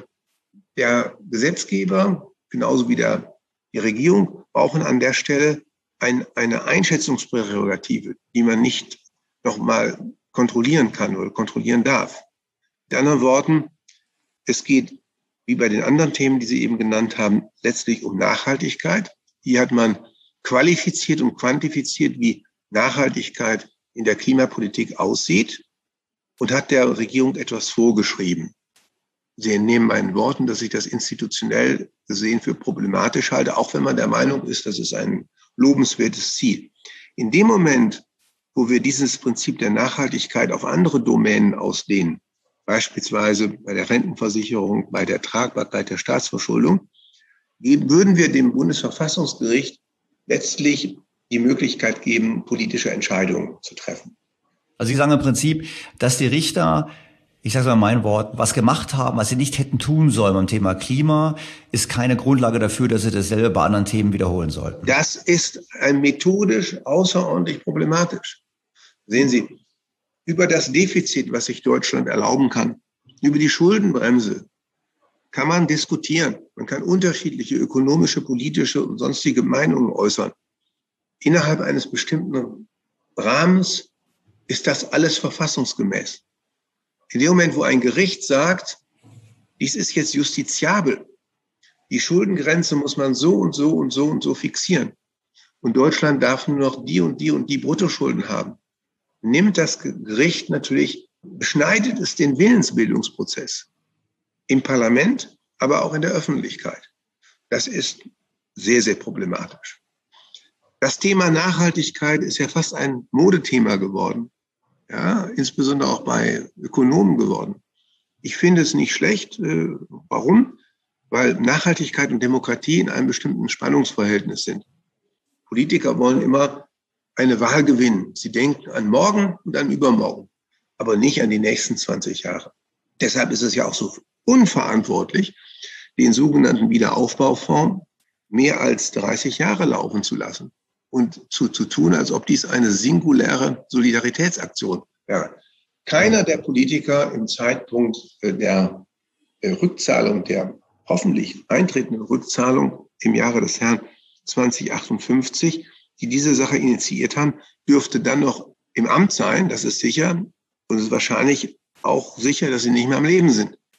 Der Gesetzgeber, genauso wie der, die Regierung, brauchen an der Stelle ein, eine Einschätzungsprärogative, die man nicht nochmal kontrollieren kann oder kontrollieren darf. Mit anderen Worten, es geht, wie bei den anderen Themen, die Sie eben genannt haben, letztlich um Nachhaltigkeit. Hier hat man qualifiziert und quantifiziert, wie Nachhaltigkeit in der Klimapolitik aussieht und hat der Regierung etwas vorgeschrieben. Sie entnehmen meinen Worten, dass ich das institutionell gesehen für problematisch halte, auch wenn man der Meinung ist, das ist ein lobenswertes Ziel. In dem Moment, wo wir dieses Prinzip der Nachhaltigkeit auf andere Domänen ausdehnen, beispielsweise bei der Rentenversicherung, bei der Tragbarkeit der Staatsverschuldung, würden wir dem Bundesverfassungsgericht letztlich die Möglichkeit geben, politische Entscheidungen zu treffen. Also Sie sagen im Prinzip, dass die Richter, ich sage mal in meinen Worten, was gemacht haben, was sie nicht hätten tun sollen beim Thema Klima, ist keine Grundlage dafür, dass sie dasselbe bei anderen Themen wiederholen sollten. Das ist ein methodisch außerordentlich problematisch. Sehen Sie, über das Defizit, was sich Deutschland erlauben kann, über die Schuldenbremse, kann man diskutieren. Man kann unterschiedliche ökonomische, politische und sonstige Meinungen äußern. Innerhalb eines bestimmten Rahmens ist das alles verfassungsgemäß. In dem Moment, wo ein Gericht sagt, dies ist jetzt justiziabel, die Schuldengrenze muss man so und so und so und so fixieren und Deutschland darf nur noch die und die und die Bruttoschulden haben, nimmt das Gericht natürlich, beschneidet es den Willensbildungsprozess im Parlament, aber auch in der Öffentlichkeit. Das ist sehr, sehr problematisch. Das Thema Nachhaltigkeit ist ja fast ein Modethema geworden, ja, insbesondere auch bei Ökonomen geworden. Ich finde es nicht schlecht. Äh, warum? Weil Nachhaltigkeit und Demokratie in einem bestimmten Spannungsverhältnis sind. Politiker wollen immer eine Wahl gewinnen. Sie denken an morgen und an übermorgen, aber nicht an die nächsten zwanzig Jahre. Deshalb ist es ja auch so unverantwortlich, den sogenannten Wiederaufbaufonds mehr als dreißig Jahre laufen zu lassen und zu, zu tun, als ob dies eine singuläre Solidaritätsaktion wäre. Keiner der Politiker im Zeitpunkt der Rückzahlung, der hoffentlich eintretenden Rückzahlung im Jahre des Herrn zwanzig achtundfünfzig, die diese Sache initiiert haben, dürfte dann noch im Amt sein, das ist sicher. Und es ist wahrscheinlich auch sicher, dass sie nicht mehr am Leben sind.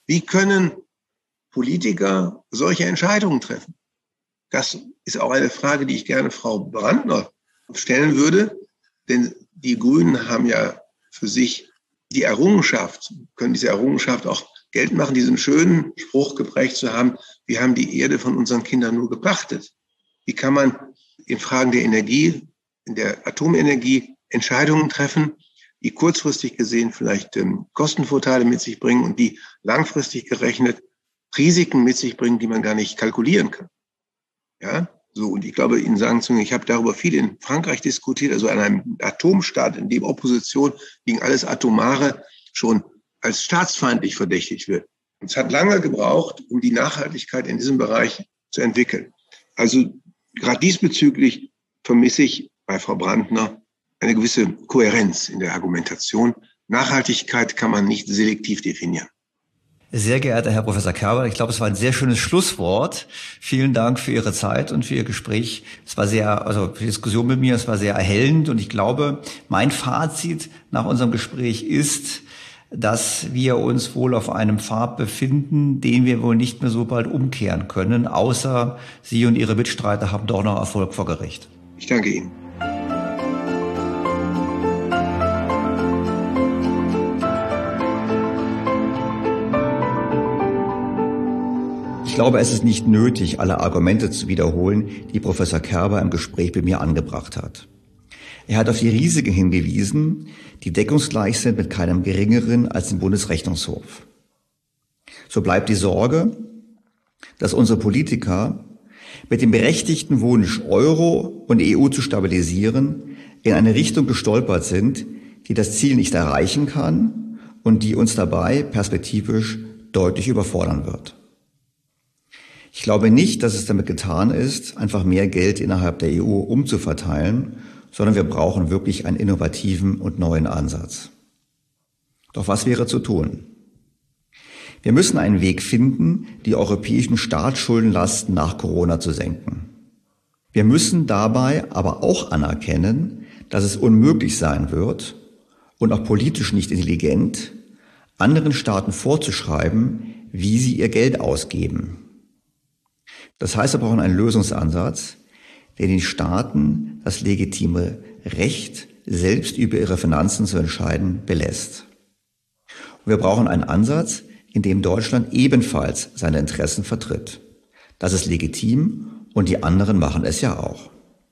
Wie können Politiker solche Entscheidungen treffen? Das ist auch eine Frage, die ich gerne Frau Brandner stellen würde, denn die Grünen haben ja für sich die Errungenschaft, können diese Errungenschaft auch Geld machen, diesen schönen Spruch geprägt zu haben, wir haben die Erde von unseren Kindern nur gepachtet. Wie kann man in Fragen der Energie, in der Atomenergie Entscheidungen treffen, die kurzfristig gesehen vielleicht ähm, Kostenvorteile mit sich bringen und die langfristig gerechnet Risiken mit sich bringen, die man gar nicht kalkulieren kann. Ja, so, und ich glaube, Ihnen sagen zu können, ich habe darüber viel in Frankreich diskutiert, also an einem Atomstaat, in dem Opposition gegen alles Atomare schon als staatsfeindlich verdächtigt wird. Und es hat lange gebraucht, um die Nachhaltigkeit in diesem Bereich zu entwickeln. Also gerade diesbezüglich vermisse ich bei Frau Brandner eine gewisse Kohärenz in der Argumentation. Nachhaltigkeit kann man nicht selektiv definieren. Sehr geehrter Herr Professor Kerber, ich glaube, es war ein sehr schönes Schlusswort. Vielen Dank für Ihre Zeit und für Ihr Gespräch. Es war sehr, also für die Diskussion mit mir, es war sehr erhellend und ich glaube, mein Fazit nach unserem Gespräch ist, dass wir uns wohl auf einem Pfad befinden, den wir wohl nicht mehr so bald umkehren können, außer Sie und Ihre Mitstreiter haben doch noch Erfolg vor Gericht. Ich danke Ihnen. Ich glaube, es ist nicht nötig, alle Argumente zu wiederholen, die Professor Kerber im Gespräch mit mir angebracht hat. Er hat auf die Risiken hingewiesen, die deckungsgleich sind mit keinem geringeren als dem Bundesrechnungshof. So bleibt die Sorge, dass unsere Politiker mit dem berechtigten Wunsch, Euro und E U zu stabilisieren, in eine Richtung gestolpert sind, die das Ziel nicht erreichen kann und die uns dabei perspektivisch deutlich überfordern wird. Ich glaube nicht, dass es damit getan ist, einfach mehr Geld innerhalb der E U umzuverteilen, sondern wir brauchen wirklich einen innovativen und neuen Ansatz. Doch was wäre zu tun? Wir müssen einen Weg finden, die europäischen Staatsschuldenlasten nach Corona zu senken. Wir müssen dabei aber auch anerkennen, dass es unmöglich sein wird und auch politisch nicht intelligent, anderen Staaten vorzuschreiben, wie sie ihr Geld ausgeben. Das heißt, wir brauchen einen Lösungsansatz, der den Staaten das legitime Recht, selbst über ihre Finanzen zu entscheiden, belässt. Und wir brauchen einen Ansatz, in dem Deutschland ebenfalls seine Interessen vertritt. Das ist legitim und die anderen machen es ja auch.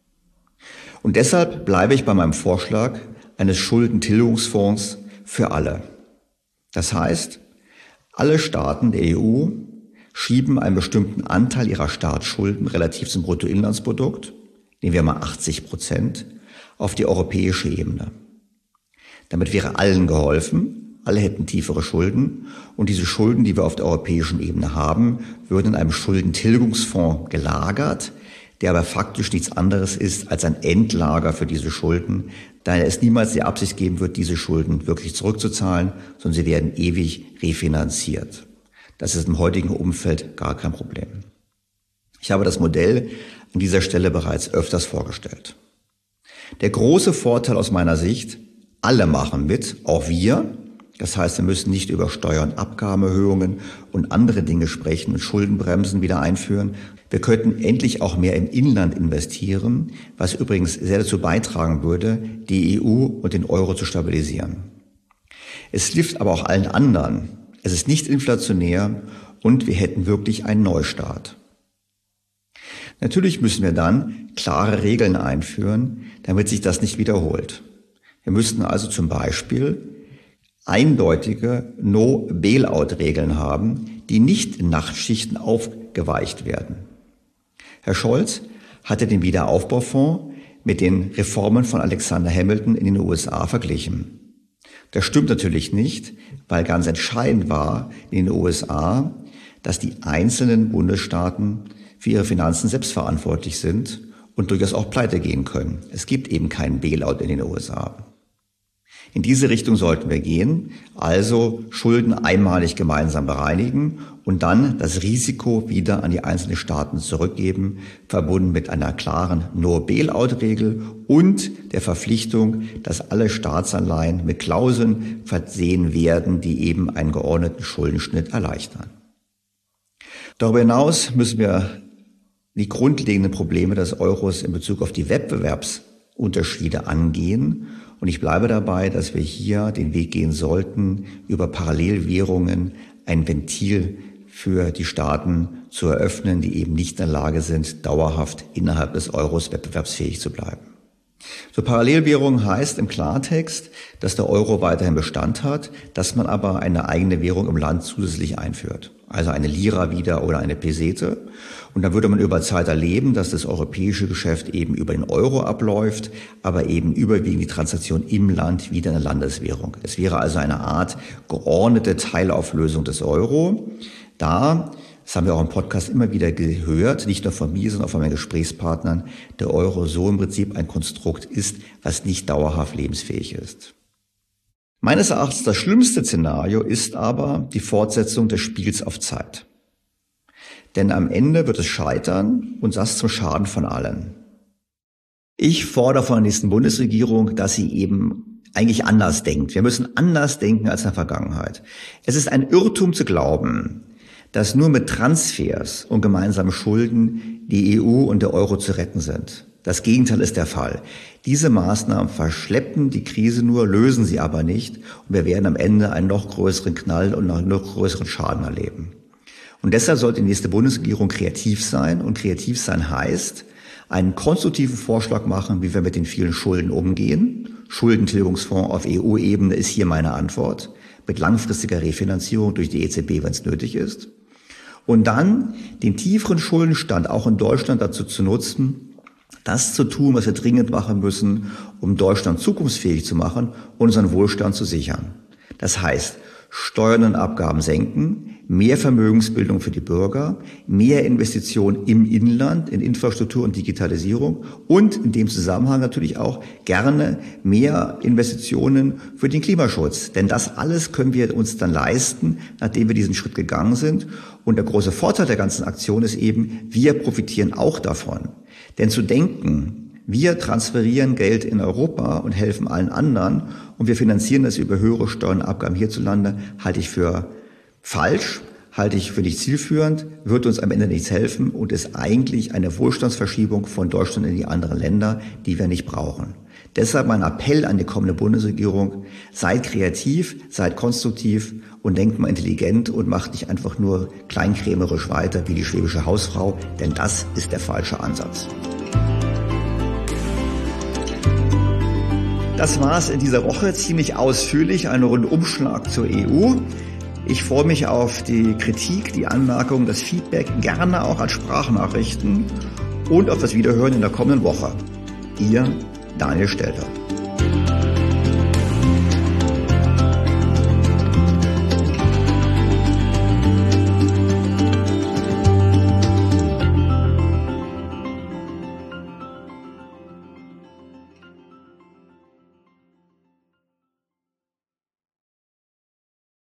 Und deshalb bleibe ich bei meinem Vorschlag eines Schuldentilgungsfonds für alle. Das heißt, alle Staaten der E U schieben einen bestimmten Anteil ihrer Staatsschulden relativ zum Bruttoinlandsprodukt, nehmen wir mal achtzig Prozent, auf die europäische Ebene. Damit wäre allen geholfen, alle hätten tiefere Schulden und diese Schulden, die wir auf der europäischen Ebene haben, würden in einem Schuldentilgungsfonds gelagert, der aber faktisch nichts anderes ist als ein Endlager für diese Schulden, da es niemals die Absicht geben wird, diese Schulden wirklich zurückzuzahlen, sondern sie werden ewig refinanziert. Das ist im heutigen Umfeld gar kein Problem. Ich habe das Modell an dieser Stelle bereits öfters vorgestellt. Der große Vorteil aus meiner Sicht, alle machen mit, auch wir. Das heißt, wir müssen nicht über Steuern, Abgabenerhöhungen und andere Dinge sprechen und Schuldenbremsen wieder einführen. Wir könnten endlich auch mehr im Inland investieren, was übrigens sehr dazu beitragen würde, die E U und den Euro zu stabilisieren. Es hilft aber auch allen anderen. Es ist nicht inflationär und wir hätten wirklich einen Neustart. Natürlich müssen wir dann klare Regeln einführen, damit sich das nicht wiederholt. Wir müssten also zum Beispiel eindeutige No-Bailout-Regeln haben, die nicht in Nachtschichten aufgeweicht werden. Herr Scholz hatte den Wiederaufbaufonds mit den Reformen von Alexander Hamilton in den U S A verglichen. Das stimmt natürlich nicht, weil ganz entscheidend war in den U S A, dass die einzelnen Bundesstaaten für ihre Finanzen selbst verantwortlich sind und durchaus auch pleite gehen können. Es gibt eben keinen Bailout in den U S A. In diese Richtung sollten wir gehen, also Schulden einmalig gemeinsam bereinigen und dann das Risiko wieder an die einzelnen Staaten zurückgeben, verbunden mit einer klaren No-Bail-out-Regel und der Verpflichtung, dass alle Staatsanleihen mit Klauseln versehen werden, die eben einen geordneten Schuldenschnitt erleichtern. Darüber hinaus müssen wir die grundlegenden Probleme des Euros in Bezug auf die Wettbewerbsunterschiede angehen. Und ich bleibe dabei, dass wir hier den Weg gehen sollten, über Parallelwährungen ein Ventil für die Staaten zu eröffnen, die eben nicht in der Lage sind, dauerhaft innerhalb des Euros wettbewerbsfähig zu bleiben. So Parallelwährung heißt im Klartext, dass der Euro weiterhin Bestand hat, dass man aber eine eigene Währung im Land zusätzlich einführt. Also eine Lira wieder oder eine Pesete. Und dann würde man über Zeit erleben, dass das europäische Geschäft eben über den Euro abläuft, aber eben überwiegend die Transaktion im Land wieder eine Landeswährung. Es wäre also eine Art geordnete Teilauflösung des Euro. Da, das haben wir auch im Podcast immer wieder gehört, nicht nur von mir, sondern auch von meinen Gesprächspartnern, der Euro so im Prinzip ein Konstrukt ist, was nicht dauerhaft lebensfähig ist. Meines Erachtens das schlimmste Szenario ist aber die Fortsetzung des Spiels auf Zeit. Denn am Ende wird es scheitern und das zum Schaden von allen. Ich fordere von der nächsten Bundesregierung, dass sie eben eigentlich anders denkt. Wir müssen anders denken als in der Vergangenheit. Es ist ein Irrtum zu glauben, dass nur mit Transfers und gemeinsamen Schulden die E U und der Euro zu retten sind. Das Gegenteil ist der Fall. Diese Maßnahmen verschleppen die Krise nur, lösen sie aber nicht. Und wir werden am Ende einen noch größeren Knall und einen noch größeren Schaden erleben. Und deshalb sollte die nächste Bundesregierung kreativ sein. Und kreativ sein heißt, einen konstruktiven Vorschlag machen, wie wir mit den vielen Schulden umgehen. Schuldentilgungsfonds auf E U-Ebene ist hier meine Antwort. Mit langfristiger Refinanzierung durch die E Z B, wenn es nötig ist. Und dann den tieferen Schuldenstand auch in Deutschland dazu zu nutzen, das zu tun, was wir dringend machen müssen, um Deutschland zukunftsfähig zu machen und unseren Wohlstand zu sichern. Das heißt, Steuern und Abgaben senken, mehr Vermögensbildung für die Bürger, mehr Investitionen im Inland, in Infrastruktur und Digitalisierung und in dem Zusammenhang natürlich auch gerne mehr Investitionen für den Klimaschutz. Denn das alles können wir uns dann leisten, nachdem wir diesen Schritt gegangen sind. Und der große Vorteil der ganzen Aktion ist eben, wir profitieren auch davon. Denn zu denken, wir transferieren Geld in Europa und helfen allen anderen und wir finanzieren das über höhere Steuern und Abgaben hierzulande, halte ich für falsch, halte ich für nicht zielführend, wird uns am Ende nichts helfen und ist eigentlich eine Wohlstandsverschiebung von Deutschland in die anderen Länder, die wir nicht brauchen. Deshalb mein Appell an die kommende Bundesregierung, seid kreativ, seid konstruktiv und denkt mal intelligent und macht nicht einfach nur kleinkrämerisch weiter wie die schwäbische Hausfrau, denn das ist der falsche Ansatz. Das war es in dieser Woche, ziemlich ausführlich, ein Rundumschlag zur E U. Ich freue mich auf die Kritik, die Anmerkungen, das Feedback, gerne auch als Sprachnachrichten und auf das Wiederhören in der kommenden Woche. Ihr Daniel Stelter.